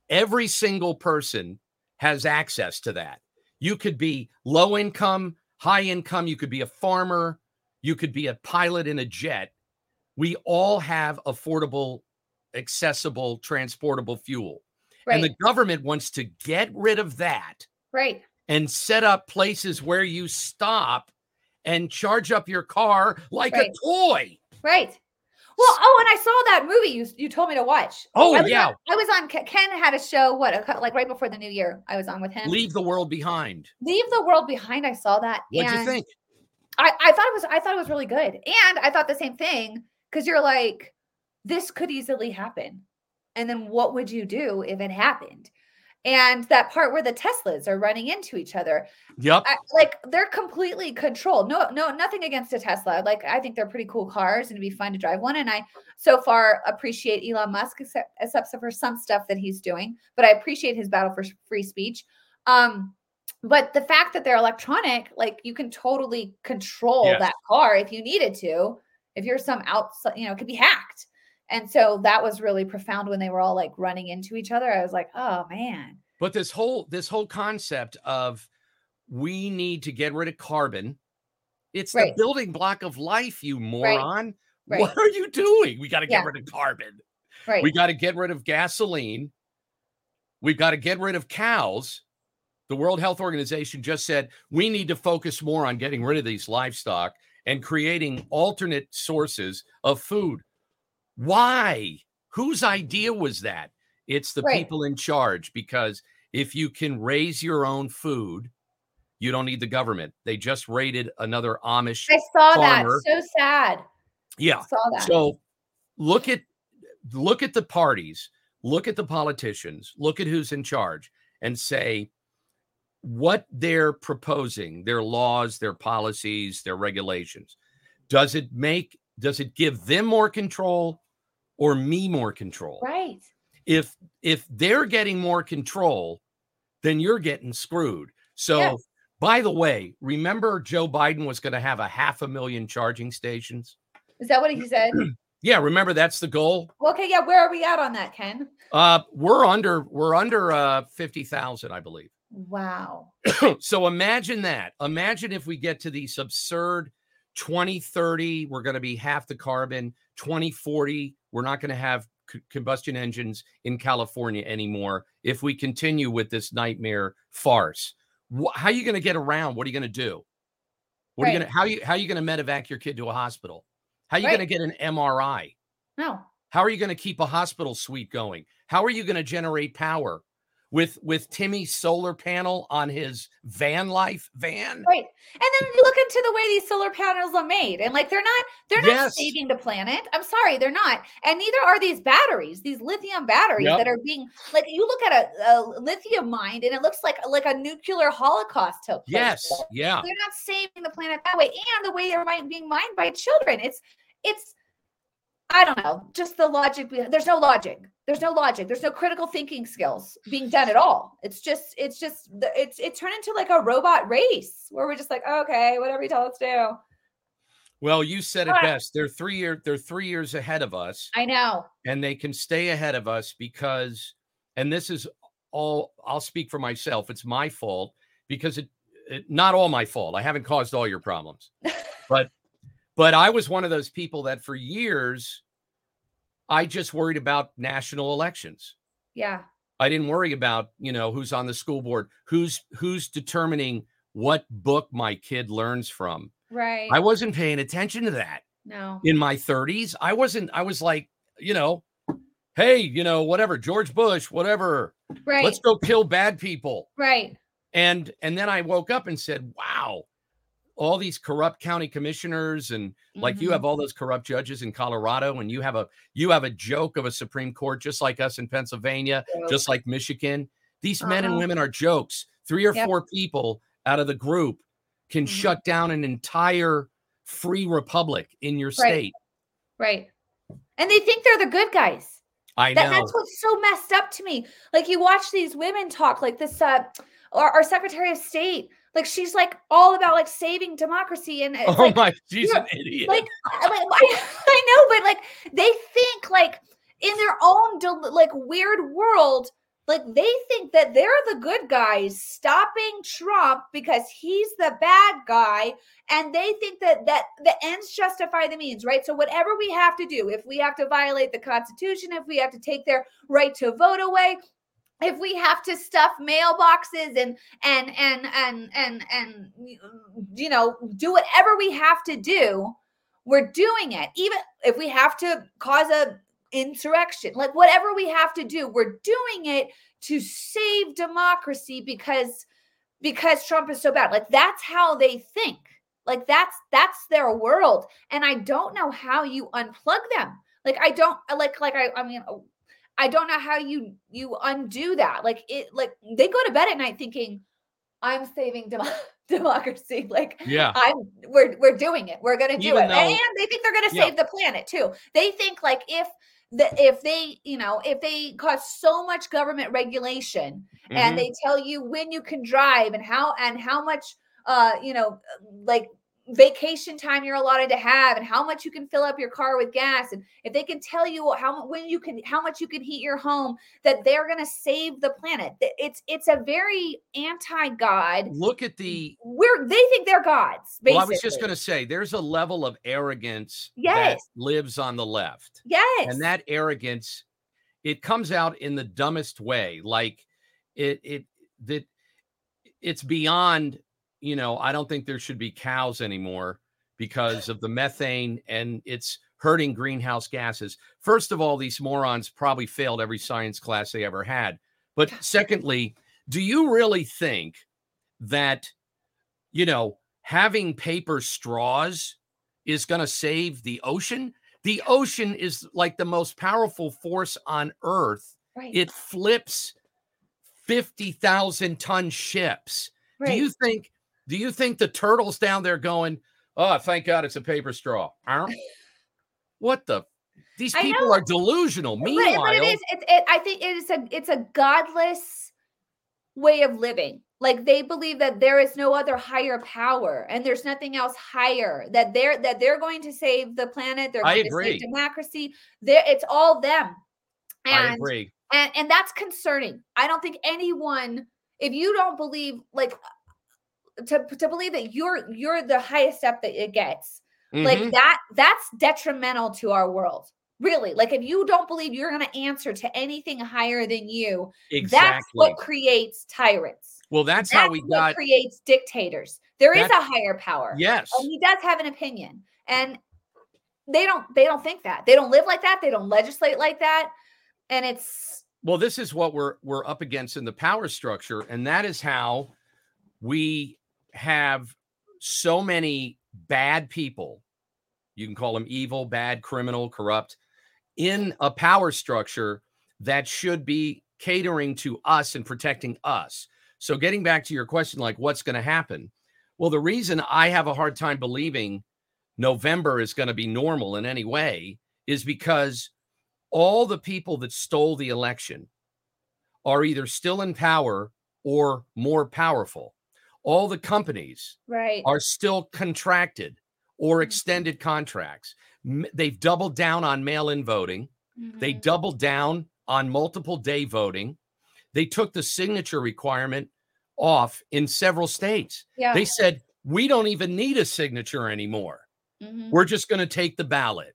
B: Every single person has access to that. You could be low income, high income. You could be a farmer. You could be a pilot in a jet. We all have affordable, accessible, transportable fuel.
A: Right.
B: And the government wants to get rid of that.
A: Right.
B: And set up places where you stop and charge up your car like a toy.
A: Right. Well, and I saw that movie you told me to watch.
B: Oh,
A: I was on, Ken had a show, like right before the new year. I was on with him.
B: Leave the World Behind.
A: Leave the World Behind. I saw that.
B: What'd you think?
A: I thought it was really good. And I thought the same thing, because you're like, this could easily happen. And then what would you do if it happened? And that part where the Teslas are running into each other.
B: Yep.
A: Like they're completely controlled. No, nothing against a Tesla. Like I think they're pretty cool cars and it'd be fun to drive one. And I so far appreciate Elon Musk, except for some stuff that he's doing, but I appreciate his battle for free speech. But the fact that they're electronic, like you can totally control that car if you needed to, if you're some outside, it could be hacked. And so that was really profound when they were all like running into each other. I was like, oh man.
B: But this whole concept of we need to get rid of carbon. It's the building block of life, you moron. Right. What are you doing? We got to get rid of carbon. Right. We got to get rid of gasoline. We've got to get rid of cows. The World Health Organization just said we need to focus more on getting rid of these livestock and creating alternate sources of food. Why? Whose idea was that? It's the people in charge, because if you can raise your own food, you don't need the government. They just raided another Amish farmer.
A: That. So sad.
B: Yeah.
A: I saw that.
B: So look at the parties, look at the politicians, look at who's in charge, and say what they're proposing, their laws, their policies, their regulations. Does it give them more control or me more control?
A: Right.
B: If they're getting more control, then you're getting screwed. So, by the way, remember Joe Biden was going to have 500,000 charging stations?
A: Is that what he said?
B: Yeah, remember that's the goal.
A: Okay, yeah, where are we at on that, Ken?
B: We're under 50,000, I believe.
A: Wow.
B: So imagine that. Imagine if we get to these absurd 2030, we're going to be half the carbon. 2040, we're not going to have combustion engines in California anymore if we continue with this nightmare farce. How are you going to get around? What are you going to do? How are you going to medevac your kid to a hospital? How are you going to get an MRI?
A: No.
B: How are you going to keep a hospital suite going? How are you going to generate power? With Timmy's solar panel on his van? Right. And
A: then you look into the way these solar panels are made, and like they're not saving the planet. I'm sorry, they're not. And neither are these batteries, these lithium batteries that are being, like, you look at a lithium mine and it looks like a nuclear holocaust took place.
B: Yes. Yeah.
A: They're not saving the planet that way. And the way they're being mined by children. It's I don't know, just the logic. There's no logic. There's no critical thinking skills being done at all. It's turned into like a robot race where we're just like, okay, whatever you tell us to do.
B: Well, you said it best. They're 3 years ahead of us.
A: I know.
B: And they can stay ahead of us because, and this is all, I'll speak for myself. It's my fault because it not all my fault. I haven't caused all your problems, but I was one of those people that for years, I just worried about national elections.
A: Yeah.
B: I didn't worry about, who's on the school board, who's determining what book my kid learns from.
A: Right.
B: I wasn't paying attention to that.
A: No.
B: In my 30s, I was like, hey, whatever, George Bush, whatever.
A: Right.
B: Let's go kill bad people.
A: Right.
B: And then I woke up and said, wow, all these corrupt county commissioners and like you have all those corrupt judges in Colorado, and you have a joke of a Supreme Court, just like us in Pennsylvania, just like Michigan. These men and women are jokes. 3 or 4 people out of the group can shut down an entire free republic in your state.
A: Right. And they think they're the good guys.
B: I know.
A: That's what's so messed up to me. Like, you watch these women talk like this, our Secretary of State, like she's like all about like saving democracy. And
B: she's an idiot.
A: Like, I know, but like they think like in their own like weird world Like they think that they're the good guys stopping Trump because he's the bad guy. And they think that the ends justify the means, right? So whatever we have to do, if we have to violate the Constitution, if we have to take their right to vote away, if we have to stuff mailboxes and you know, do whatever we have to do, we're doing it. Even if we have to cause a insurrection, like whatever we have to do, we're doing it to save democracy because Trump is so bad. Like that's how they think. Like that's their world. And I don't know how you unplug them. Like I don't I mean I don't know how you undo that. Like they go to bed at night thinking, I'm saving democracy. Like we're doing it. We're gonna do it. And they think they're gonna save the planet too. They think like if they cause so much government regulation and they tell you when you can drive and how much like vacation time you're allotted to have and how much you can fill up your car with gas, and if they can tell you how much you can heat your home, that they're going to save the planet. It's a very anti-God.
B: Look at
A: they think they're gods, basically.
B: Well, I was just going to say there's a level of arrogance that lives on the left.
A: Yes.
B: And that arrogance, it comes out in the dumbest way. Like it's beyond, I don't think there should be cows anymore because of the methane, and it's hurting greenhouse gases. First of all, these morons probably failed every science class they ever had. But secondly, do you really think that, having paper straws is going to save the ocean? The ocean is like the most powerful force on Earth.
A: Right.
B: It flips 50,000-ton ships.
A: Right.
B: Do you think the turtle's down there going, oh, thank God it's a paper straw? These people are delusional. Meanwhile,
A: but it is. I think it's a godless way of living. Like they believe that there is no other higher power and there's nothing else higher, that they're going to save the planet. They're going to save democracy. It's all them. And,
B: I agree.
A: And that's concerning. I don't think anyone, if you don't believe, like, to believe that you're the highest step that it gets, like that's detrimental to our world. Really, like if you don't believe you're going to answer to anything higher than you, that's what creates tyrants.
B: Well, that's how we got
A: creates dictators. There is a higher power.
B: Yes,
A: and he does have an opinion, and they don't think that. They don't live like that. They don't legislate like that, and it's
B: this is what we're up against in the power structure, and that is how we have so many bad people. You can call them evil, bad, criminal, corrupt, in a power structure that should be catering to us and protecting us. So getting back to your question, like what's going to happen? Well, the reason I have a hard time believing November is going to be normal in any way is because all the people that stole the election are either still in power or more powerful. All the companies are still contracted or extended contracts. They've doubled down on mail-in voting. They doubled down on multiple day voting. They took the signature requirement off in several states.
A: Yeah.
B: They said, we don't even need a signature anymore. We're just going to take the ballot.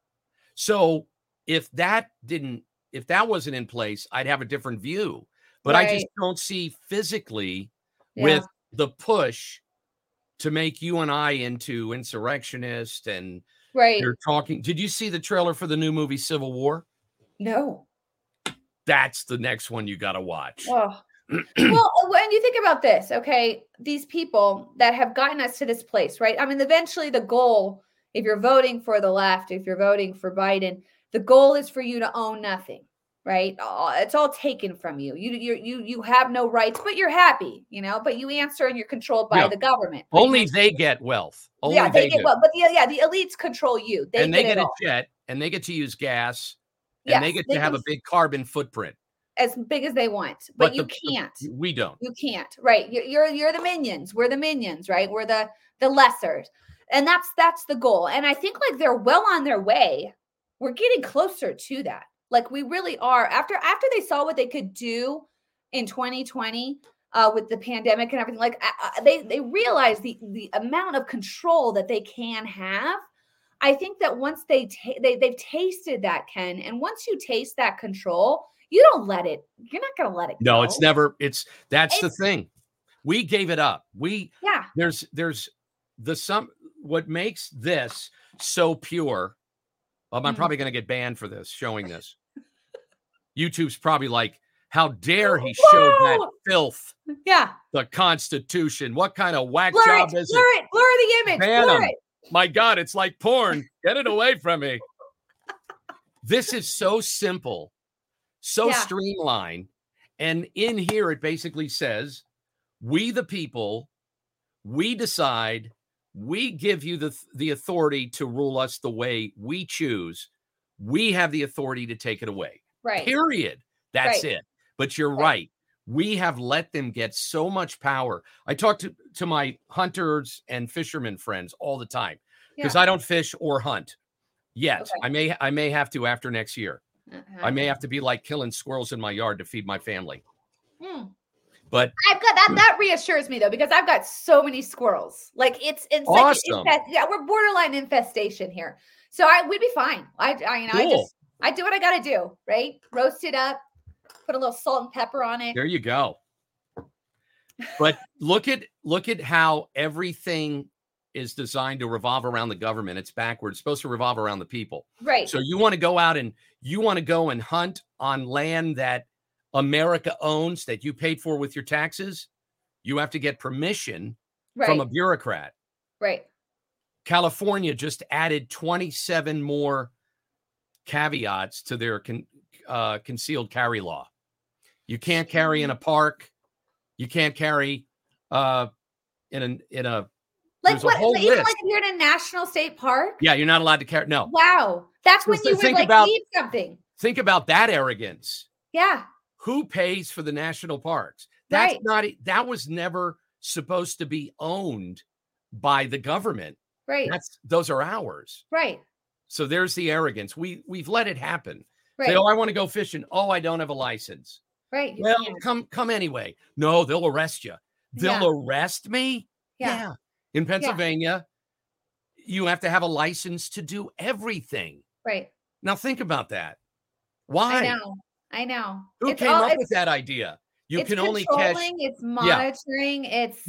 B: So if that wasn't in place, I'd have a different view. But I just don't see physically with the push to make you and I into insurrectionists, and you're talking. Did you see the trailer for the new movie Civil War?
A: No.
B: That's the next one you got to watch.
A: Oh. Well, when you think about this, okay, these people that have gotten us to this place, right? I mean, eventually the goal, if you're voting for the left, if you're voting for Biden, the goal is for you to own nothing. Right? It's all taken from you. You have no rights, but you're happy, but you answer and you're controlled by the government.
B: Only they get wealth. Only
A: they get wealth. But the elites control you.
B: They get a jet, and they get to use gas, and they get to have a big carbon footprint.
A: As big as they want. But you can't.
B: We don't.
A: You can't. Right. You're the minions. We're the minions, right? We're the lessers. And that's the goal. And I think like they're well on their way. We're getting closer to that. Like we really are. After they saw what they could do in 2020 with the pandemic and everything, like they realized the amount of control that they can have. I think that once they've tasted that, Ken, and once you taste that control, you don't let it. You're not going to let it go.
B: No, it's never. That's the thing. We gave it up. There's what makes this so pure. I'm probably going to get banned for this, showing this. YouTube's probably like, how dare he show that filth?
A: Yeah.
B: The Constitution. What kind of whack
A: blur
B: job
A: it,
B: is
A: blur
B: it?
A: it. Blur the image. Blur it.
B: My God, it's like porn. Get it away from me. This is so simple, so streamlined. And in here, it basically says, we the people, we decide, we give you the authority to rule us the way we choose. We have the authority to take it away.
A: Right.
B: Period. That's it. But you're right. We have let them get so much power. I talk to my hunters and fishermen friends all the time because I don't fish or hunt yet. Okay. I may have to after next year. I may have to be like killing squirrels in my yard to feed my family. But
A: I've got that reassures me though, because I've got so many squirrels. Like it's
B: awesome.
A: We're borderline infestation here. So we'd be fine. I do what I got to do, right? Roast it up, put a little salt and pepper on it.
B: There you go. But look at how everything is designed to revolve around the government. It's backwards. It's supposed to revolve around the people.
A: Right.
B: So you want to go out and hunt on land that America owns, that you paid for with your taxes. You have to get permission from a bureaucrat.
A: Right.
B: California just added 27 more caveats to their concealed carry law. You can't carry in a park. You can't carry in a
A: like what? Even like if you're in a national state park.
B: Yeah, you're not allowed to carry. No.
A: Wow, that's when you would leave something.
B: Think about that arrogance.
A: Yeah.
B: Who pays for the national parks? That was never supposed to be owned by the government.
A: Right.
B: Those are ours.
A: Right.
B: So there's the arrogance. We've let it happen.
A: Right.
B: Say, I want to go fishing. Oh, I don't have a license.
A: Right.
B: Well, come anyway. No, they'll arrest you. They'll arrest me? Yeah. In Pennsylvania, you have to have a license to do everything.
A: Right.
B: Now think about that. Why?
A: I know.
B: Who came up with that idea? You can only catch.
A: It's monitoring. It's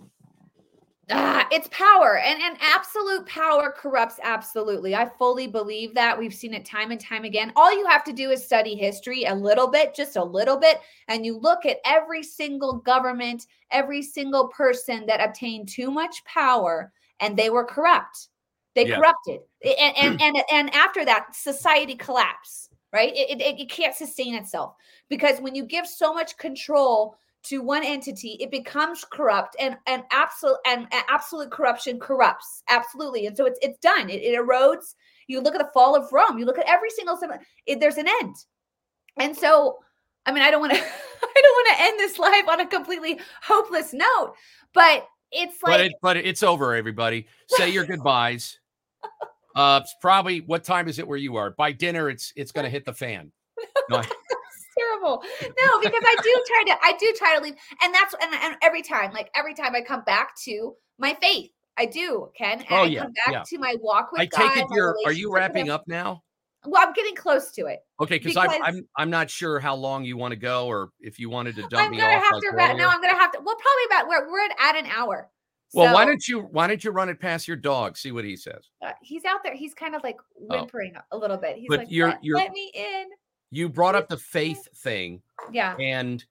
A: it's power, and absolute power corrupts absolutely. I fully believe that. We've seen it time and time again. All you have to do is study history a little bit, just a little bit, and you look at every single government, every single person that obtained too much power, and they were corrupt. They corrupted, and after that, society collapsed. Right? It can't sustain itself, because when you give so much control to one entity, it becomes corrupt, and absolute corruption corrupts absolutely. And so it's done. It erodes. You look at the fall of Rome. You look at every single there's an end. And so, I mean, I don't want to end this live on a completely hopeless note, but it's like,
B: but it's over. Everybody, say your goodbyes. It's probably, what time is it where you are? By dinner, it's going to hit the fan. No.
A: Terrible. No, because I do try to leave. And that's, and every time I come back to my faith, I do, Ken. And I come back to my walk with God.
B: I take it are you wrapping up now?
A: Well, I'm getting close to it.
B: Okay, because I'm not sure how long you want to go, or if you wanted to dump me off.
A: I'm gonna have to. Well, probably we're at an hour.
B: Well, so, why don't you run it past your dog? See what he says.
A: He's out there. He's kind of like whimpering a little bit. He's like, let me in.
B: You brought up the faith thing.
A: Yeah.
B: And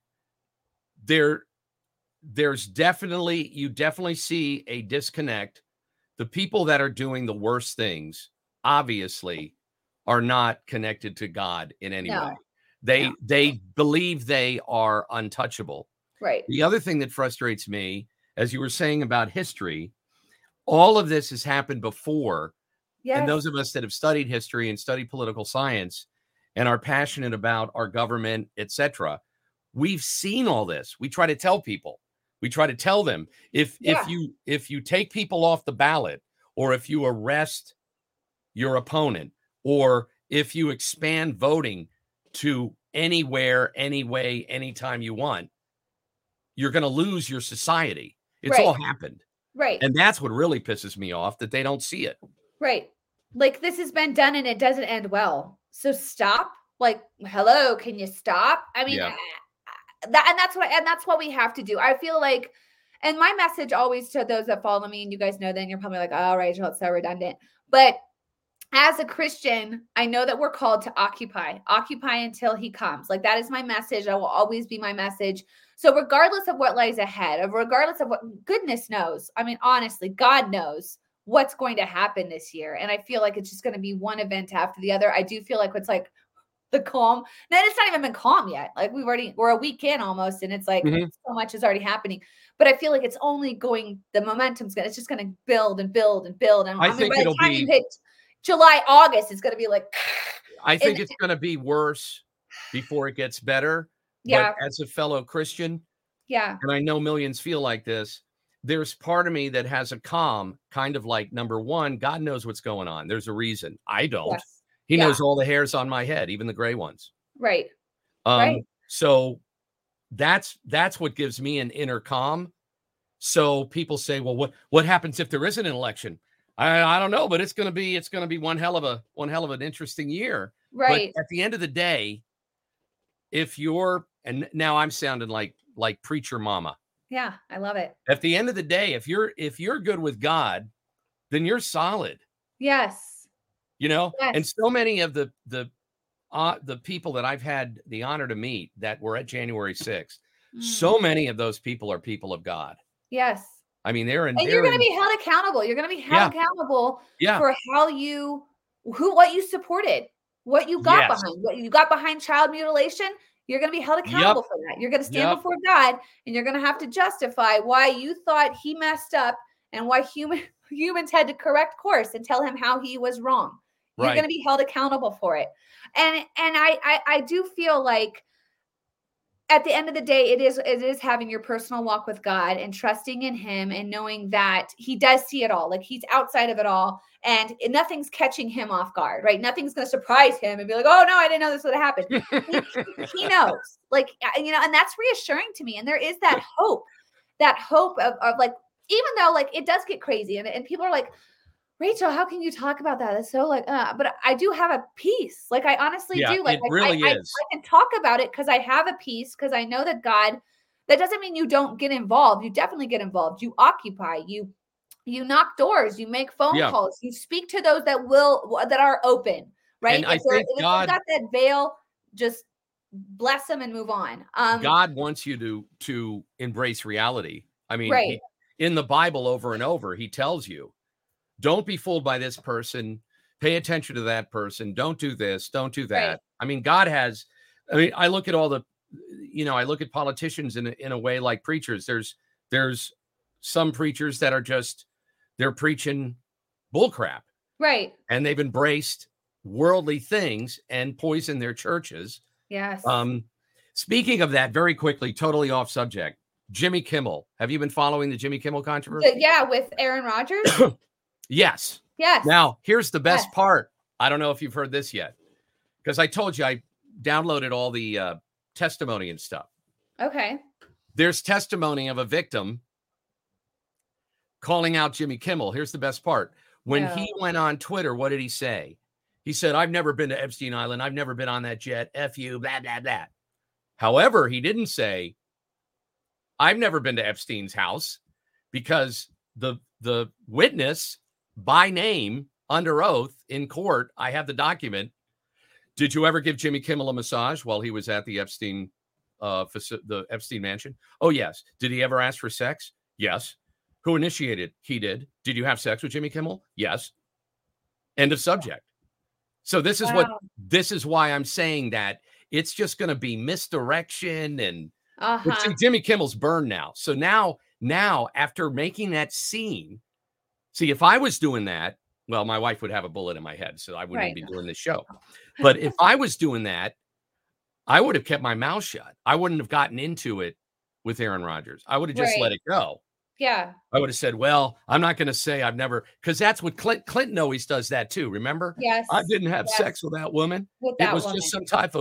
B: there's definitely, you definitely see a disconnect. The people that are doing the worst things, obviously, are not connected to God in any way. They believe they are untouchable.
A: Right.
B: The other thing that frustrates me, as you were saying about history, all of this has happened before. Yes. And those of us that have studied history and studied political science and are passionate about our government, etc., we've seen all this. We try to tell people. We try to tell them if you take people off the ballot, or if you arrest your opponent, or if you expand voting to anywhere, anyway, anytime you want, you're going to lose your society. It's all happened.
A: Right.
B: And that's what really pisses me off, that they don't see it.
A: Right. Like, this has been done and it doesn't end well. So stop. Like, hello, can you stop? I mean, that's what we have to do. I feel like, and my message always to those that follow me, and you guys know, then you're probably like, oh, Rachel, it's so redundant. But as a Christian, I know that we're called to occupy until he comes. Like, that is my message. That will always be my message. So regardless of what lies ahead, regardless of what, goodness knows, I mean, honestly, God knows what's going to happen this year. And I feel like it's just going to be one event after the other. I do feel like it's like the calm. Then it's not even been calm yet. Like, we're a week in almost, and it's like so much is already happening. But I feel like it's only going, the momentum's it's just going to build and build and build. And
B: I think
A: by the time you hit July, August, it's going to be like,
B: I think it's going to be worse before it gets better.
A: Yeah.
B: But as a fellow Christian,
A: and
B: I know millions feel like this, there's part of me that has a calm, kind of like, number one, God knows what's going on. There's a reason. I don't.
A: Yes.
B: He knows all the hairs on my head, even the gray ones.
A: Right.
B: So that's what gives me an inner calm. So people say, well, what happens if there isn't an election? I don't know, but it's going to be one hell of an interesting year.
A: Right.
B: But at the end of the day, if you're, and now I'm sounding like preacher mama.
A: Yeah, I love it.
B: At the end of the day, if you're good with God, then you're solid.
A: Yes.
B: Yes. And so many of the people that I've had the honor to meet that were at January 6th, so many of those people are people of God.
A: Yes.
B: I mean,
A: you're going to be held accountable. You're going to be held accountable for what you supported, what you got behind, what you got behind child mutilation. You're going to be held accountable for that. You're going to stand before God, and you're going to have to justify why you thought he messed up and why humans had to correct course and tell him how he was wrong. You're going to be held accountable for it. And I do feel like at the end of the day, it is having your personal walk with God and trusting in him and knowing that he does see it all. Like, he's outside of it all, and nothing's catching him off guard, right? Nothing's going to surprise him and be like, oh no, I didn't know this would have happened. He knows, like, and that's reassuring to me. And there is that hope of like, even though like it does get crazy and people are like, Rachel, how can you talk about that? It's so like, but I do have a peace. Like, I honestly do. Like,
B: it really is.
A: I can talk about it because I have a peace, because I know that God, that doesn't mean you don't get involved. You definitely get involved. You occupy, you knock doors, you make phone calls, you speak to those that are open, right?
B: And I think God
A: got that veil, just bless them and move on.
B: God wants you to embrace reality. I mean, in the Bible over and over, he tells you, don't be fooled by this person. Pay attention to that person. Don't do this. Don't do that. Right. I mean, I look at I look at politicians in a way like preachers. There's some preachers that are they're preaching bullcrap.
A: Right.
B: And they've embraced worldly things and poisoned their churches.
A: Yes.
B: Speaking of that, very quickly, totally off subject, Jimmy Kimmel. Have you been following the Jimmy Kimmel controversy?
A: Yeah, with Aaron Rodgers.
B: Yes. Now, here's the best part. I don't know if you've heard this yet, because I told you I downloaded all the testimony and stuff.
A: Okay.
B: There's testimony of a victim calling out Jimmy Kimmel. Here's the best part. When he went on Twitter, what did he say? He said, I've never been to Epstein Island. I've never been on that jet. F you, blah, blah, blah. However, he didn't say, I've never been to Epstein's house, because the witness by name under oath in court, I have the document. Did you ever give Jimmy Kimmel a massage while he was at the Epstein mansion? Oh, yes. Did he ever ask for sex? Yes. Who initiated? He did. Did you have sex with Jimmy Kimmel? Yes. End of subject. So this is why I'm saying that it's just going to be misdirection and see, Jimmy Kimmel's burned now. So now after making that scene, see, if I was doing that, well, my wife would have a bullet in my head, so I wouldn't be doing this show. But if I was doing that, I would have kept my mouth shut. I wouldn't have gotten into it with Aaron Rodgers. I would have just let it go.
A: Yeah.
B: I would have said, well, I'm not going to say I've never, because that's what Clinton always does that too. Remember?
A: Yes.
B: I didn't have sex with that woman. It was just some type of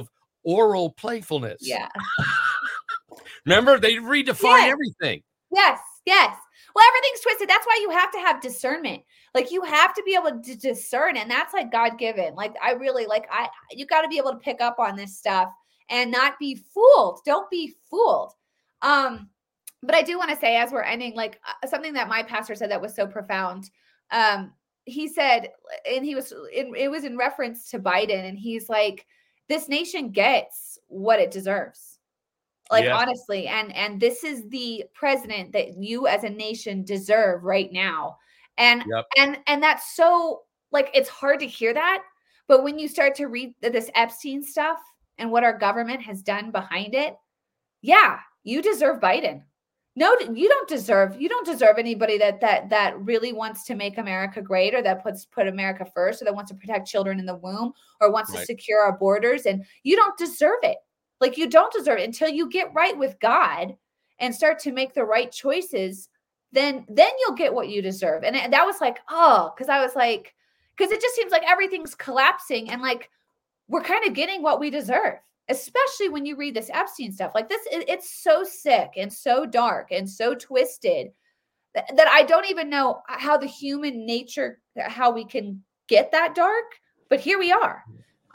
B: oral playfulness.
A: Yeah.
B: Remember, they redefine everything.
A: Yes. Well, everything's twisted. That's why you have to have discernment. Like you have to be able to discern, and that's like God given. Like I really you got to be able to pick up on this stuff and not be fooled. Don't be fooled. But I do want to say, as we're ending, like something that my pastor said that was so profound. He said, and it was in reference to Biden, and he's like, this nation gets what it deserves. Like, honestly, and this is the president that you as a nation deserve right now. And that's so, like, it's hard to hear that. But when you start to read this Epstein stuff and what our government has done behind it, yeah, you deserve Biden. No, you don't deserve anybody that really wants to make America great, or that put America first, or that wants to protect children in the womb, or wants to secure our borders. And you don't deserve it. Like, you don't deserve it until you get right with God and start to make the right choices. Then you'll get what you deserve. And that was like, because it just seems like everything's collapsing, and like we're kind of getting what we deserve. Especially when you read this Epstein stuff, like this, it's so sick and so dark and so twisted that I don't even know how the human nature, how we can get that dark, but here we are.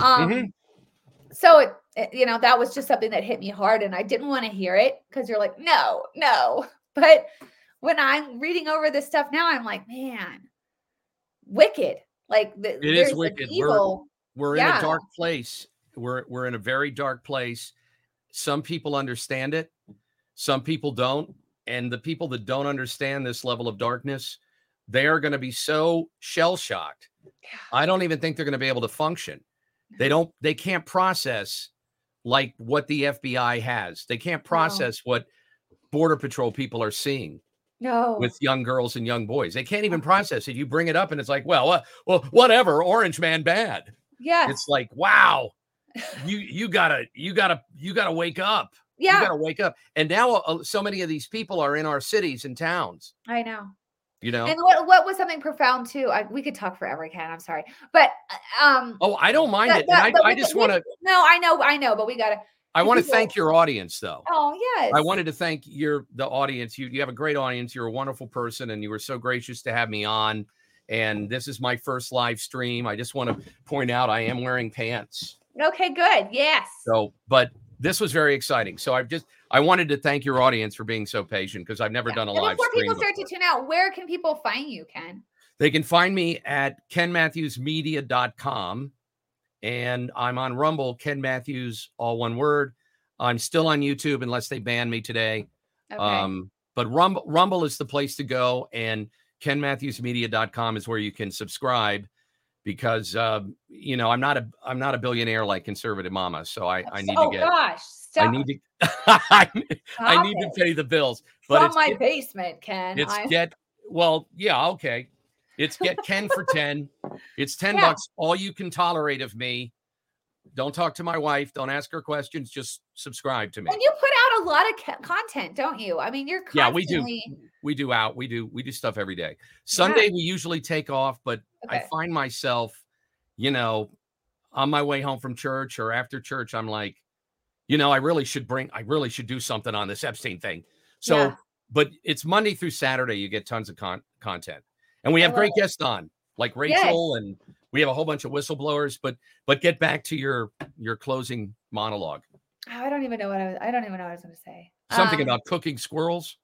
A: So that was just something that hit me hard, and I didn't want to hear it because you're like, no. But when I'm reading over this stuff now, I'm like, man, wicked. Like
B: it is wicked.
A: Evil.
B: We're in a dark place. We're in a very dark place. Some people understand it. Some people don't. And the people that don't understand this level of darkness, they are going to be so shell-shocked. I don't even think they're going to be able to function. They can't process like what the FBI has. They can't process what Border Patrol people are seeing with young girls and young boys. They can't even process it. You bring it up and it's like, well, whatever, orange man bad.
A: Yeah.
B: It's like, wow. You gotta wake up.
A: Yeah.
B: You gotta wake up. And now so many of these people are in our cities and towns.
A: I know.
B: And
A: what was something profound too? We could talk forever, Ken. I'm sorry, but
B: I don't mind it. I just want to.
A: No, I know, but we gotta.
B: I want to thank your audience, though.
A: Oh yes.
B: I wanted to thank the audience. You have a great audience. You're a wonderful person, and you were so gracious to have me on. And this is my first live stream. I just want to point out I am wearing pants.
A: Okay, good. Yes.
B: So, but this was very exciting. So I wanted to thank your audience for being so patient, because I've never done a live stream.
A: Before people start to tune out, where can people find you, Ken?
B: They can find me at kenmatthewsmedia.com, and I'm on Rumble, Ken Matthews, all one word. I'm still on YouTube unless they ban me today. Okay. But Rumble is the place to go, and kenmatthewsmedia.com is where you can subscribe. Because I'm not a billionaire like conservative mama, so I need to get. Oh gosh, stop! I need to. I need to pay the bills. But
A: from my basement, Ken.
B: It's get Ken for 10. It's $10. All you can tolerate of me. Don't talk to my wife. Don't ask her questions. Just subscribe to me.
A: And you put out a lot of content, don't you? I mean, you're constantly...
B: Yeah, we do stuff every day. Sunday we usually take off, but I find myself, on my way home from church or after church, I'm like, I really should do something on this Epstein thing. So, but it's Monday through Saturday. You get tons of content, and we have great guests on, like Rachel, and we have a whole bunch of whistleblowers. But get back to your closing monologue.
A: Oh, I don't even know what I was going to say.
B: Something about cooking squirrels.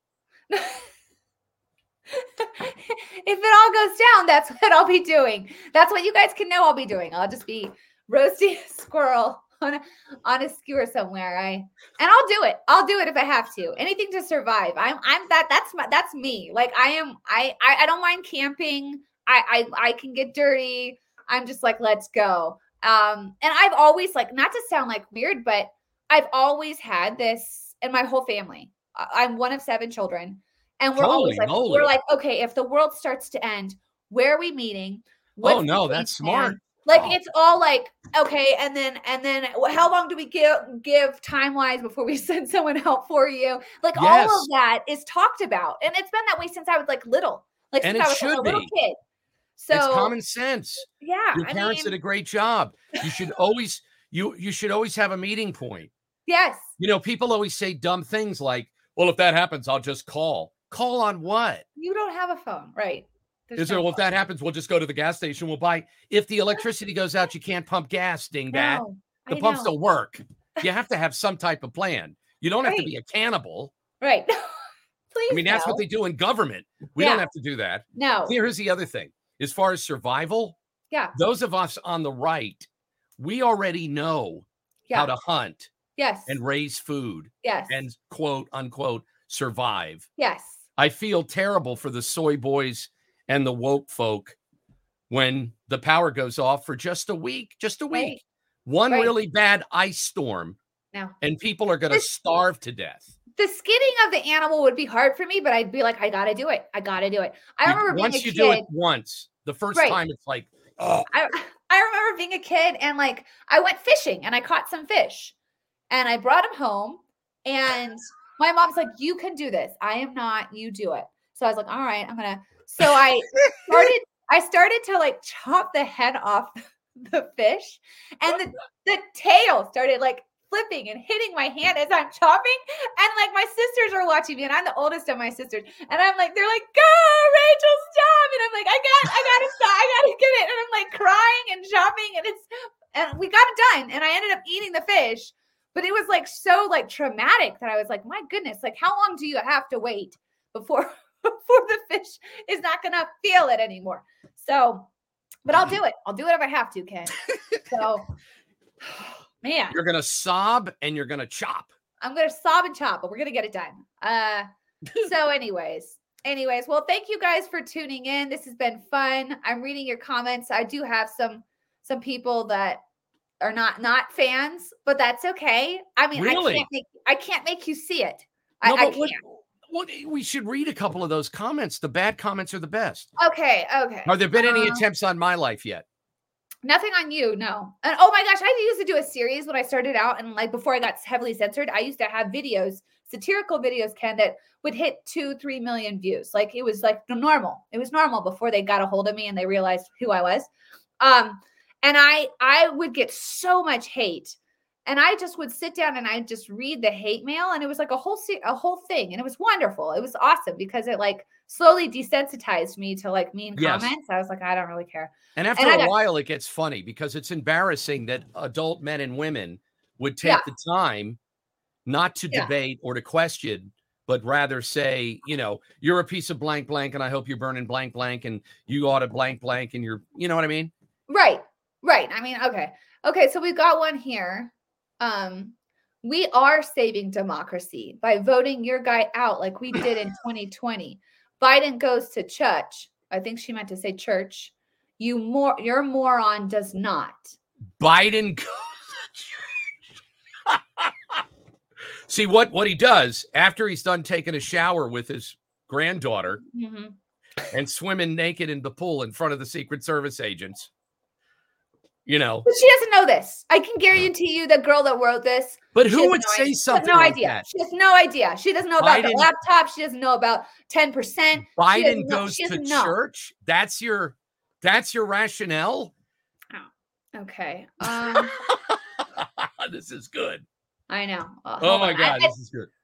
A: If it all goes down, that's what I'll be doing. That's what you guys can know I'll be doing. I'll just be roasting a squirrel on a skewer somewhere. I'll do it. I'll do it if I have to. Anything to survive. That's me. Like I don't mind camping. I can get dirty. I'm just like, let's go. And I've always, like, not to sound like weird, but I've always had this in my whole family. I'm one of 7 children. And we're always like, okay, if the world starts to end, where are we meeting?
B: That's smart.
A: It's all like, okay, and then how long do we give time-wise before we send someone out for you? Like all of that is talked about. And it's been that way since I was like little. Like since I was a little kid. So
B: it's common sense.
A: Yeah.
B: Your parents did a great job. You should always you should always have a meeting point.
A: Yes.
B: You know, people always say dumb things like, well, if that happens, I'll just call. Call on what?
A: You don't have a phone, right?
B: Is there, well, if that happens, we'll just go to the gas station. We'll buy. If the electricity goes out, you can't pump gas, dingbat.
A: No,
B: the pumps don't work. You have to have some type of plan. You don't have to be a cannibal.
A: Right. Please.
B: I mean, that's what they do in government. We don't have to do that.
A: No.
B: Here's the other thing. As far as survival, those of us on the right, we already know how to hunt.
A: Yes.
B: And raise food.
A: Yes.
B: And quote unquote survive.
A: Yes.
B: I feel terrible for the soy boys and the woke folk when the power goes off for just a week.
A: Right.
B: One really bad ice storm.
A: No.
B: And people are going to starve to death.
A: The skinning of the animal would be hard for me, but I'd be like, I got to do it. I got to do it. I remember being a kid.
B: Once you do it once, the first time it's like, oh.
A: I remember being a kid and like I went fishing and I caught some fish and I brought them home and my mom's like, you can do this. I am not, you do it. So I was like, all right, I'm going to. So I started to like chop the head off the fish and the tail started like flipping and hitting my hand as I'm chopping. And like my sisters are watching me and I'm the oldest of my sisters. And I'm like, they're like, go Rachel, stop. And I'm like, I gotta stop. I gotta get it. And I'm like crying and chopping and we got it done. And I ended up eating the fish, but it was like, so like traumatic that I was like, my goodness, like how long do you have to wait before the fish is not going to feel it anymore? So, but I'll do it. I'll do it if I have to, Ken. So, man.
B: You're going to sob and you're going to chop.
A: I'm going to sob and chop, but we're going to get it done. So anyways, well, thank you guys for tuning in. This has been fun. I'm reading your comments. I do have some people that are not fans, but that's okay. I mean,
B: really?
A: I can't make you see it.
B: No,
A: I can't.
B: We should read a couple of those comments. The bad comments are the best.
A: Okay.
B: Have there been any attempts on my life yet?
A: Nothing on you, no. And oh my gosh, I used to do a series when I started out, and like before I got heavily censored, I used to have videos, satirical videos, Ken, that would hit 2-3 million views. Like it was like normal. It was normal before they got a hold of me and they realized who I was. And I would get so much hate. And I just would sit down and I just read the hate mail. And it was like a whole thing. And it was wonderful. It was awesome because it like slowly desensitized me to like mean comments. I was like, I don't really care.
B: And after a while, it gets funny because it's embarrassing that adult men and women would take the time not to debate or to question, but rather say, you know, you're a piece of blank, blank, and I hope you burn in blank, blank, and you ought to blank, blank, and you're, you know what I mean?
A: Right. I mean, okay. So we've got one here. We are saving democracy by voting your guy out like we did in 2020. Biden goes to church. I think she meant to say church. Your moron does not.
B: Biden goes to church. See what he does after he's done taking a shower with his granddaughter and swimming naked in the pool in front of the Secret Service agents. You know,
A: but she doesn't know this. I can guarantee you the girl that wrote this.
B: But who would say something like that?
A: She has no idea. She doesn't know about the laptop. She doesn't know about 10%.
B: Biden goes to church. That's your rationale.
A: Oh, okay.
B: This is good.
A: I know.
B: Oh my God, this is good.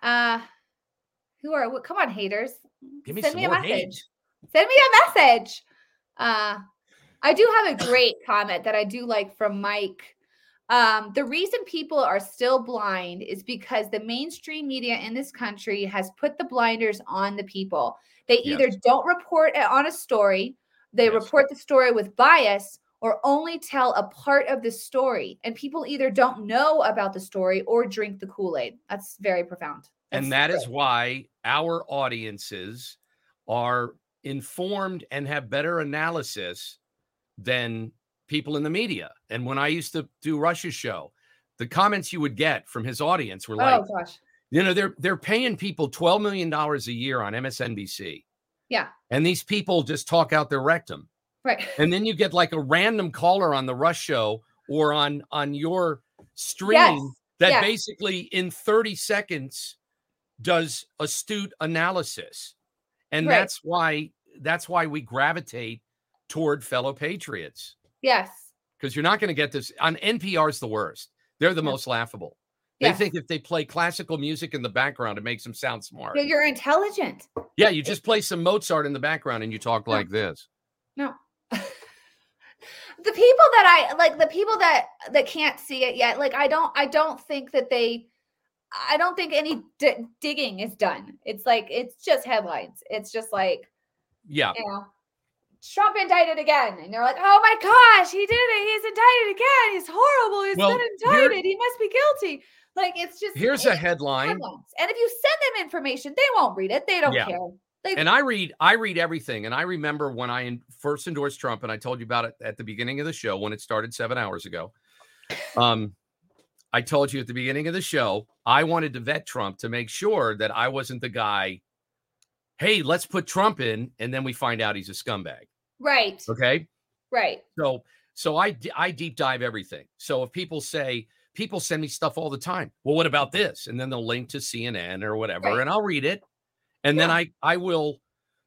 A: Come on, haters.
B: Send me a message.
A: Hate. Send me a message. I do have a great comment that I do like from Mike. The reason people are still blind is because the mainstream media in this country has put the blinders on the people. They either don't report on a story, they report the story with bias, or only tell a part of the story. And people either don't know about the story or drink the Kool-Aid. That's very profound.
B: And that is why our audiences are informed and have better analysis than people in the media. And when I used to do Rush's show, the comments you would get from his audience were like,
A: oh gosh,
B: you know, they're paying people $12 million a year on MSNBC.
A: Yeah.
B: And these people just talk out their rectum.
A: Right.
B: And then you get like a random caller on the Rush show or on your stream that basically in 30 seconds does astute analysis. And that's why we gravitate toward fellow patriots.
A: Yes.
B: because you're not going to get this on NPR's the worst. They're the most laughable. They think if they play classical music in the background, it makes them sound smart.
A: You're intelligent.
B: Yeah, you just play some Mozart in the background and you talk like this.
A: No. The people that I like, the people that can't see it yet, like I don't think that I don't think any digging is done. It's like, it's just headlines. It's just like,
B: yeah,
A: you know, Trump indicted again. And they're like, oh my gosh, he did it. He's indicted again. He's horrible. He's been indicted. He must be guilty. Like, it's just.
B: Here's a headline.
A: Headlines. And if you send them information, they won't read it. They don't care.
B: And I read everything. And I remember when I first endorsed Trump, and I told you about it at the beginning of the show when it started 7 hours ago. I told you at the beginning of the show, I wanted to vet Trump to make sure that I wasn't the guy, hey, let's put Trump in, and then we find out he's a scumbag.
A: Right.
B: Okay.
A: Right.
B: So I deep dive everything. So if people send me stuff all the time. Well, what about this? And then they'll link to CNN or whatever, and I'll read it. And then I will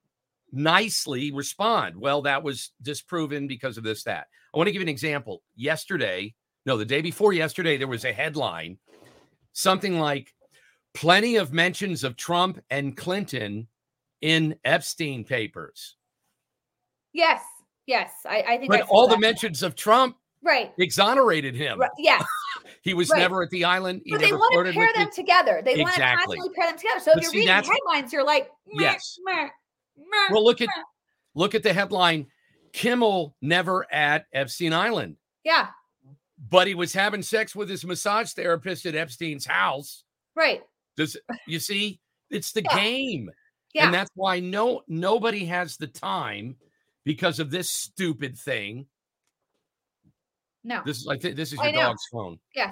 B: nicely respond. Well, that was disproven because of this, that. I want to give you an example. The day before yesterday, there was a headline, something like plenty of mentions of Trump and Clinton in Epstein papers.
A: Yes. I think.
B: But all the mentions of Trump exonerated him.
A: Right. Yes.
B: He was never at the island.
A: But they want to pair them together. They want to constantly pair them together. So if you're reading headlines, you're like,
B: yes. Well, look at the headline. Kimmel never at Epstein Island.
A: Yeah.
B: But he was having sex with his massage therapist at Epstein's house.
A: Right.
B: You see? It's the game.
A: Yeah.
B: And that's why nobody has the time because of this stupid thing.
A: No.
B: This is your dog's phone.
A: Yes.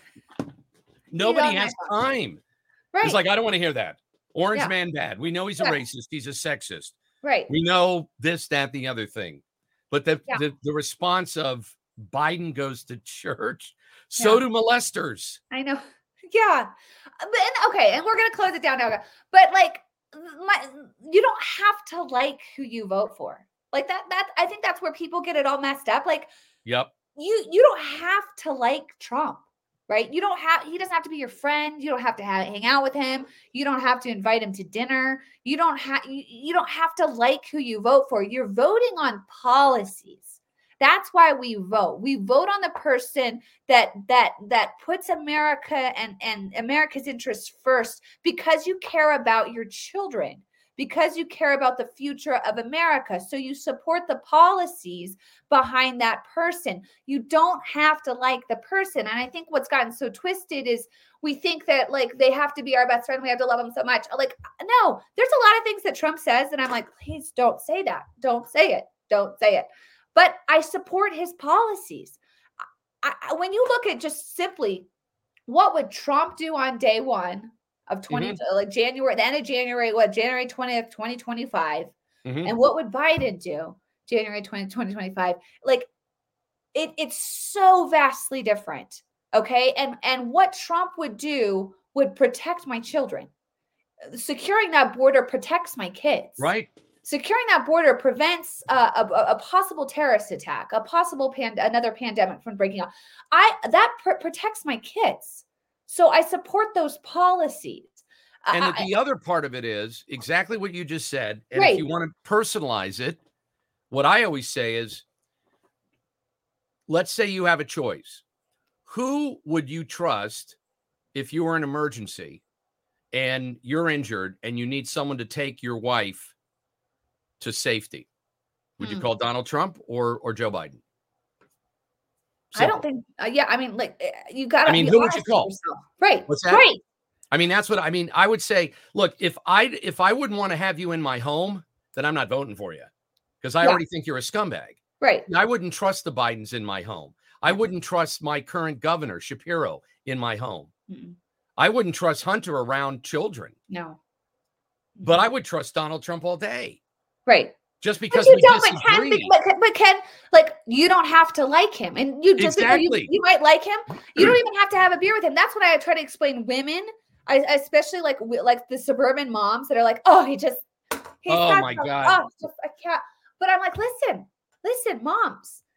B: Nobody has time.
A: Right.
B: It's like, I don't want to hear that. Orange man bad. We know he's a racist. He's a sexist.
A: Right.
B: We know this, that, the other thing. But the response of Biden goes to church, so do molesters.
A: I know. Yeah. And we're going to close it down now. But like, you don't have to like who you vote for. Like that I think that's where people get it all messed up. Like,
B: yep.
A: You don't have to like Trump, right? He doesn't have to be your friend. You don't have to hang out with him. You don't have to invite him to dinner. You don't have to like who you vote for. You're voting on policies. That's why we vote. We vote on the person that puts America and America's interests first, because you care about your children, because you care about the future of America. So you support the policies behind that person. You don't have to like the person. And I think what's gotten so twisted is we think that like they have to be our best friend. We have to love them so much. Like, no, there's a lot of things that Trump says. And I'm like, please don't say that. Don't say it. Don't say it. But I support his policies. When you look at just simply what would Trump do on day one of like January, the end of January, January 20th, 2025. And what would Biden do January 20th, 2025? Like it's so vastly different. Okay. And what Trump would do would protect my children. Securing that border protects my kids.
B: Right.
A: Securing that border prevents a possible terrorist attack, a possible another pandemic from breaking out. That protects my kids. So I support those policies.
B: And the other part of it is exactly what you just said. And if you want to personalize it, what I always say is, let's say you have a choice. Who would you trust if you were in an emergency and you're injured and you need someone to take your wife to safety? Would you call Donald Trump or Joe Biden?
A: Simple. I don't think. I mean, like you got to.
B: I mean, who would you call?
A: Right.
B: What's that?
A: Right.
B: I mean, that's what I mean. I would say, look, if I wouldn't want to have you in my home, then I'm not voting for you, because I already think you're a scumbag.
A: Right.
B: I wouldn't trust the Bidens in my home. I wouldn't trust my current governor, Shapiro, in my home. I wouldn't trust Hunter around children.
A: No.
B: But I would trust Donald Trump all day.
A: Right.
B: Just because we disagree.
A: But Ken, like, you don't have to like him. And you just you might like him. You don't even have to have a beer with him. That's what I try to explain women. I especially like the suburban moms that are like, oh, he's
B: oh my God.
A: Oh, just a cat. But I'm like, listen, moms,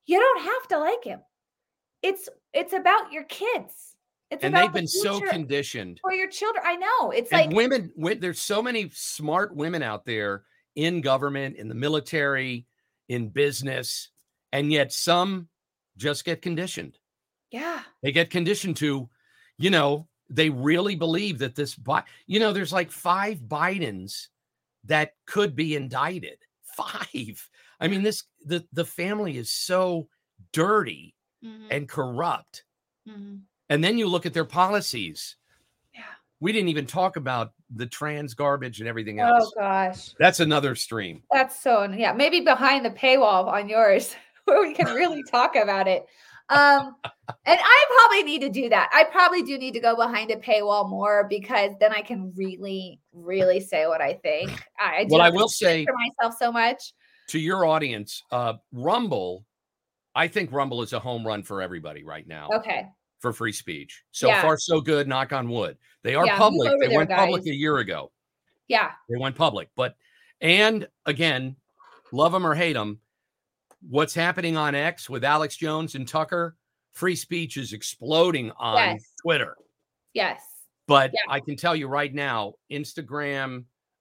A: You don't have to like him. It's about your kids. It's
B: and
A: about
B: they've been so conditioned
A: for your children. I know. It's
B: and
A: like
B: women. There's so many smart women out there in government, in the military, in business, and yet some just get conditioned.
A: Yeah.
B: They get conditioned to, they really believe that there's like 5 Bidens that could be indicted. 5. I mean, the family is so dirty and corrupt. And then you look at their policies.
A: Yeah.
B: We didn't even talk about the trans garbage and everything else.
A: Oh gosh.
B: That's another stream.
A: That's yeah. Maybe behind the paywall on yours where we can really talk about it. And I probably need to do that. I probably do need to go behind a paywall more because then I can really, really say what I think. I will say for myself so much
B: to your audience, Rumble. I think Rumble is a home run for everybody right now.
A: Okay.
B: For free speech. So far, so good. Knock on wood. They are public. They went public a year ago.
A: Yeah.
B: They went public. And again, love them or hate them, what's happening on X with Alex Jones and Tucker, free speech is exploding on Twitter.
A: Yes.
B: But I can tell you right now, Instagram,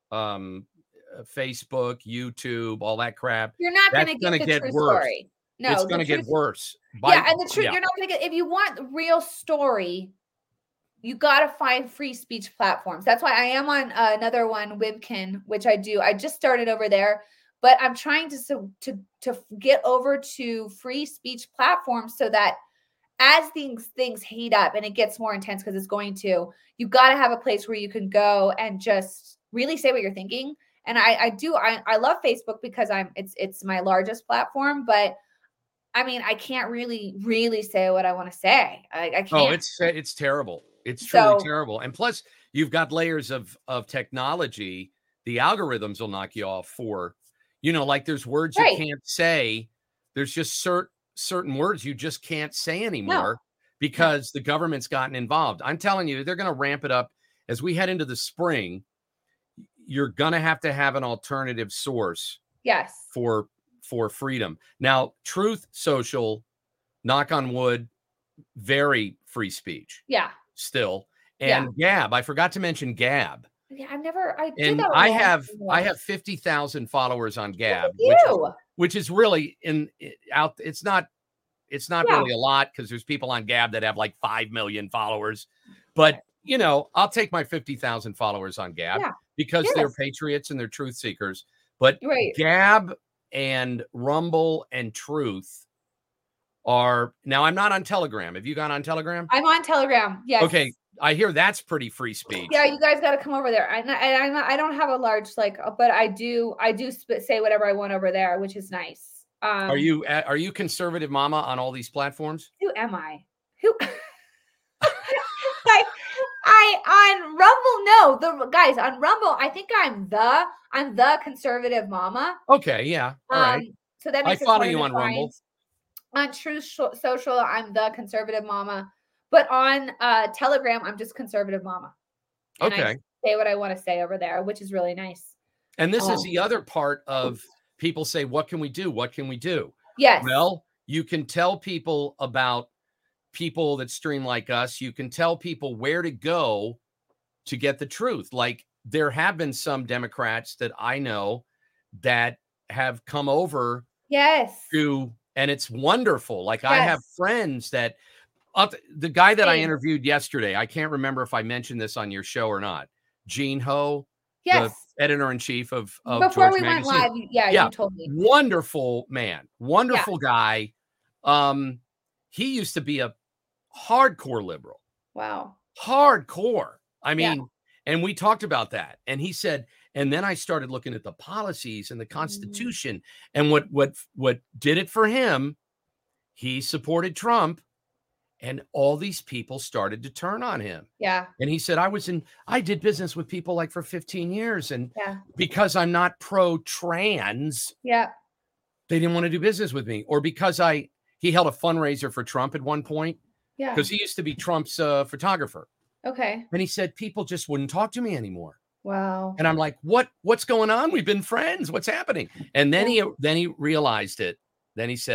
B: Facebook, YouTube, all that crap.
A: You're not going to get the true story. No,
B: it's going to get worse.
A: And the truth, you're not going to get, if you want the real story, you got to find free speech platforms. That's why I am on another one, Webkin, which I do. I just started over there, but I'm trying to get over to free speech platforms so that as things heat up and it gets more intense, because it's going to, you got to have a place where you can go and just really say what you're thinking. And I love Facebook because it's my largest platform, but I mean, I can't really say what I want to say. I can't.
B: Oh, it's terrible. It's truly terrible. And plus, you've got layers of technology. The algorithms will knock you off for, like there's words you can't say. There's just certain words you just can't say anymore because the government's gotten involved. I'm telling you, they're going to ramp it up as we head into the spring. You're going to have an alternative source.
A: Yes.
B: For freedom. Now, Truth Social, knock on wood, very free speech.
A: Yeah.
B: Still. And Gab, I forgot to mention Gab.
A: Yeah, I
B: have 50,000 followers on Gab, which is really it's not really a lot because there's people on Gab that have like 5 million followers. But I'll take my 50,000 followers on Gab because they're patriots and they're truth seekers. But Gab and Rumble and Truth are now. I'm not on Telegram. Have you gone on Telegram?
A: I'm on Telegram. Yes.
B: Okay. I hear that's pretty free speech.
A: Yeah, you guys got to come over there. I don't have a large but I do say whatever I want over there, which is nice.
B: Are you conservative mama on all these platforms?
A: Who am I? Who? On Rumble, no. Guys on Rumble, I think I'm the conservative mama.
B: Okay, yeah. All right.
A: So that makes
B: I follow you on Rumble.
A: On Truth Social, I'm the conservative mama. But on Telegram, I'm just conservative mama. And I say what I want to say over there, which is really nice.
B: And this is the other part of people say, what can we do? What can we do?
A: Yes.
B: Well, you can tell people about people that stream like us. You can tell people where to go to get the truth. Like there have been some Democrats that I know that have come over.
A: Yes.
B: And it's wonderful. Like I have friends that the guy that I interviewed yesterday, I can't remember if I mentioned this on your show or not. Gene Ho, the editor-in-chief of
A: Before
B: George
A: we
B: Magazine.
A: went live, you told me.
B: Wonderful man, wonderful guy. He used to be a hardcore liberal.
A: Wow.
B: Hardcore. I mean, and we talked about that. And he said, and then I started looking at the policies and the Constitution and what did it for him. He supported Trump. And all these people started to turn on him.
A: Yeah.
B: And he said, I did business with people like for 15 years. And because I'm not pro-trans, they didn't want to do business with me. Or because he held a fundraiser for Trump at one point. Yeah. Because he used to be Trump's photographer.
A: Okay.
B: And he said, people just wouldn't talk to me anymore.
A: Wow.
B: And I'm like, what's going on? We've been friends. What's happening? And then he realized it. Then he said,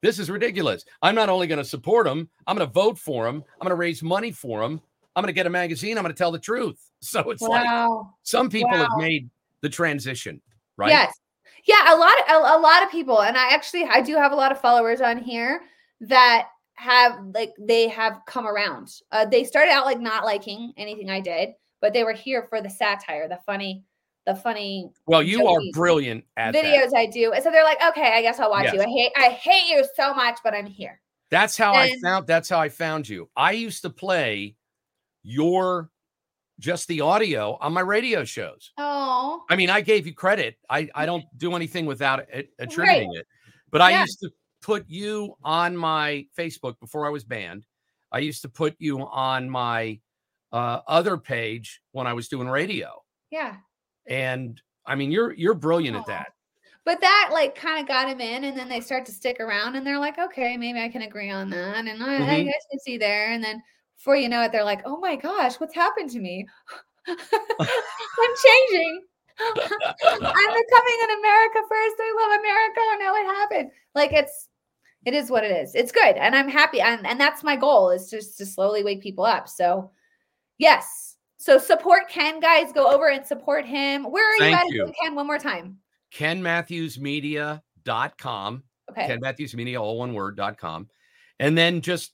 B: This is ridiculous. I'm not only going to support him, I'm going to vote for him. I'm going to raise money for him. I'm going to get a magazine. I'm going to tell the truth. So it's like some people have made the transition, right?
A: Yes. Yeah, a lot of people, and I do have a lot of followers on here that they have come around. They started out like not liking anything I did, but they were here for the satire, the funny.
B: Well, you are brilliant at
A: videos
B: that.
A: I do, and so they're like, okay, I guess I'll watch you. I hate you so much, but I'm here.
B: That's how I found you. I used to play just the audio on my radio shows.
A: Oh,
B: I mean, I gave you credit. I don't do anything without attributing it, but I used to put you on my Facebook before I was banned. I used to put you on my other page when I was doing radio.
A: Yeah.
B: And I mean, you're brilliant at that.
A: But that like kind of got him in, and then they start to stick around, and they're like, okay, maybe I can agree on that, and I guess you see there, and then before you know it, they're like, oh my gosh, what's happened to me? I'm changing. I'm becoming an America first. I love America. I know what happened. Like it is what it is. It's good, and I'm happy, and that's my goal, is just to slowly wake people up. So yes. So support Ken, guys. Go over and support him. Where are you at, Ken? One more time.
B: KenMatthewsMedia.com.
A: Okay.
B: Ken Matthews Media, all one word.com. And then just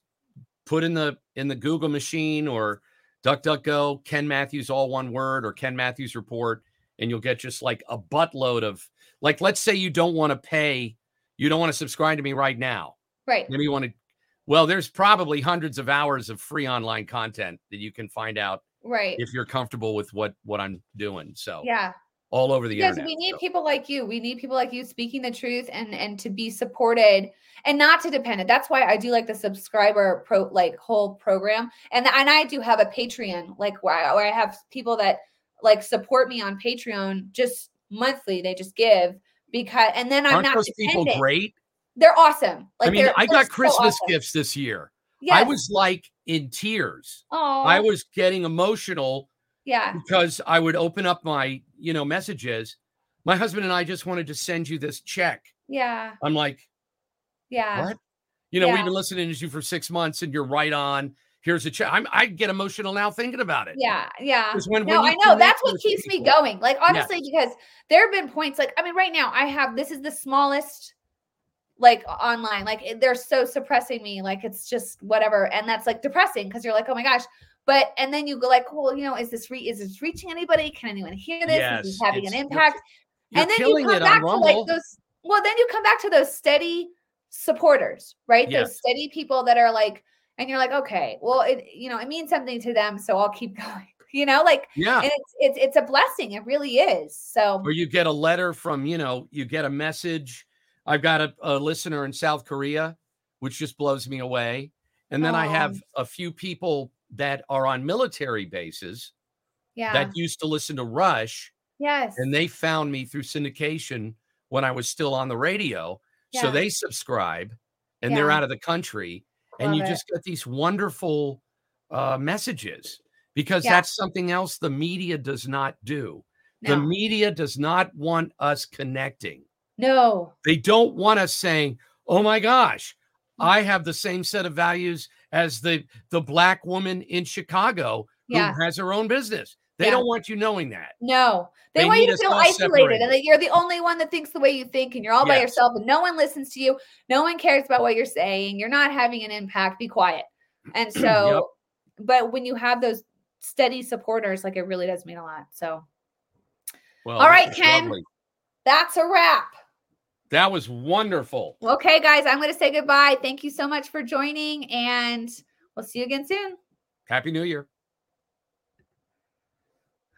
B: put in the Google machine or DuckDuckGo, Ken Matthews, all one word, or Ken Matthews Report, and you'll get just like a buttload of, like, let's say you don't want to subscribe to me right now.
A: Right.
B: Maybe you want to, well, there's probably hundreds of hours of free online content that you can find out.
A: Right.
B: If you're comfortable with what I'm doing. So
A: yeah.
B: All over the internet.
A: We need people like you. We need people like you speaking the truth and to be supported and not to depend. That's why I do like the subscriber whole program. And I do have a Patreon, like where I have people that like support me on Patreon just monthly. They just give and then I'm
B: Aren't
A: not
B: those
A: dependent.
B: People great?
A: They're awesome. Like,
B: I mean, I got
A: so
B: Christmas
A: awesome.
B: gifts this year.
A: Yes.
B: I was like in tears.
A: Oh,
B: I was getting emotional.
A: Yeah.
B: Because I would open up my, messages. My husband and I just wanted to send you this check.
A: Yeah.
B: I'm like,
A: yeah.
B: What? We've been listening to you for 6 months and you're right on. Here's a check. I get emotional now thinking about it.
A: Yeah. Yeah.
B: When
A: I know that's what keeps me going. Like, honestly, because there have been points like, I mean, right now this is the smallest like online, like they're so suppressing me. Like, it's just whatever. And that's like depressing because you're like, oh my gosh. And then you go like, well, is this reaching anybody? Can anyone hear this?
B: Yes,
A: is this having an impact?
B: You're
A: and then you come back to like those. Well, then you come back to those steady supporters, right?
B: Yes.
A: Those steady people that are like, and you're like, okay, well, it means something to them, so I'll keep going. And it's a blessing. It really is. So,
B: or you get a letter from, you get a message. I've got a listener in South Korea, which just blows me away. And then I have a few people that are on military bases that used to listen to Rush.
A: Yes.
B: And they found me through syndication when I was still on the radio. Yeah. So they subscribe and they're out of the country. And you just get these wonderful messages because that's something else the media does not do. No. The media does not want us connecting.
A: No.
B: They don't want us saying, oh my gosh, I have the same set of values as the Black woman in Chicago who has her own business. They don't want you knowing that.
A: No. They want you to feel isolated and that you're the only one that thinks the way you think and you're all by yourself and no one listens to you. No one cares about what you're saying. You're not having an impact. Be quiet. And so, but when you have those steady supporters, like it really does mean a lot. So, all right, Ken, lovely. That's a wrap.
B: That was wonderful.
A: Okay, guys, I'm going to say goodbye. Thank you so much for joining and we'll see you again soon.
B: Happy New Year.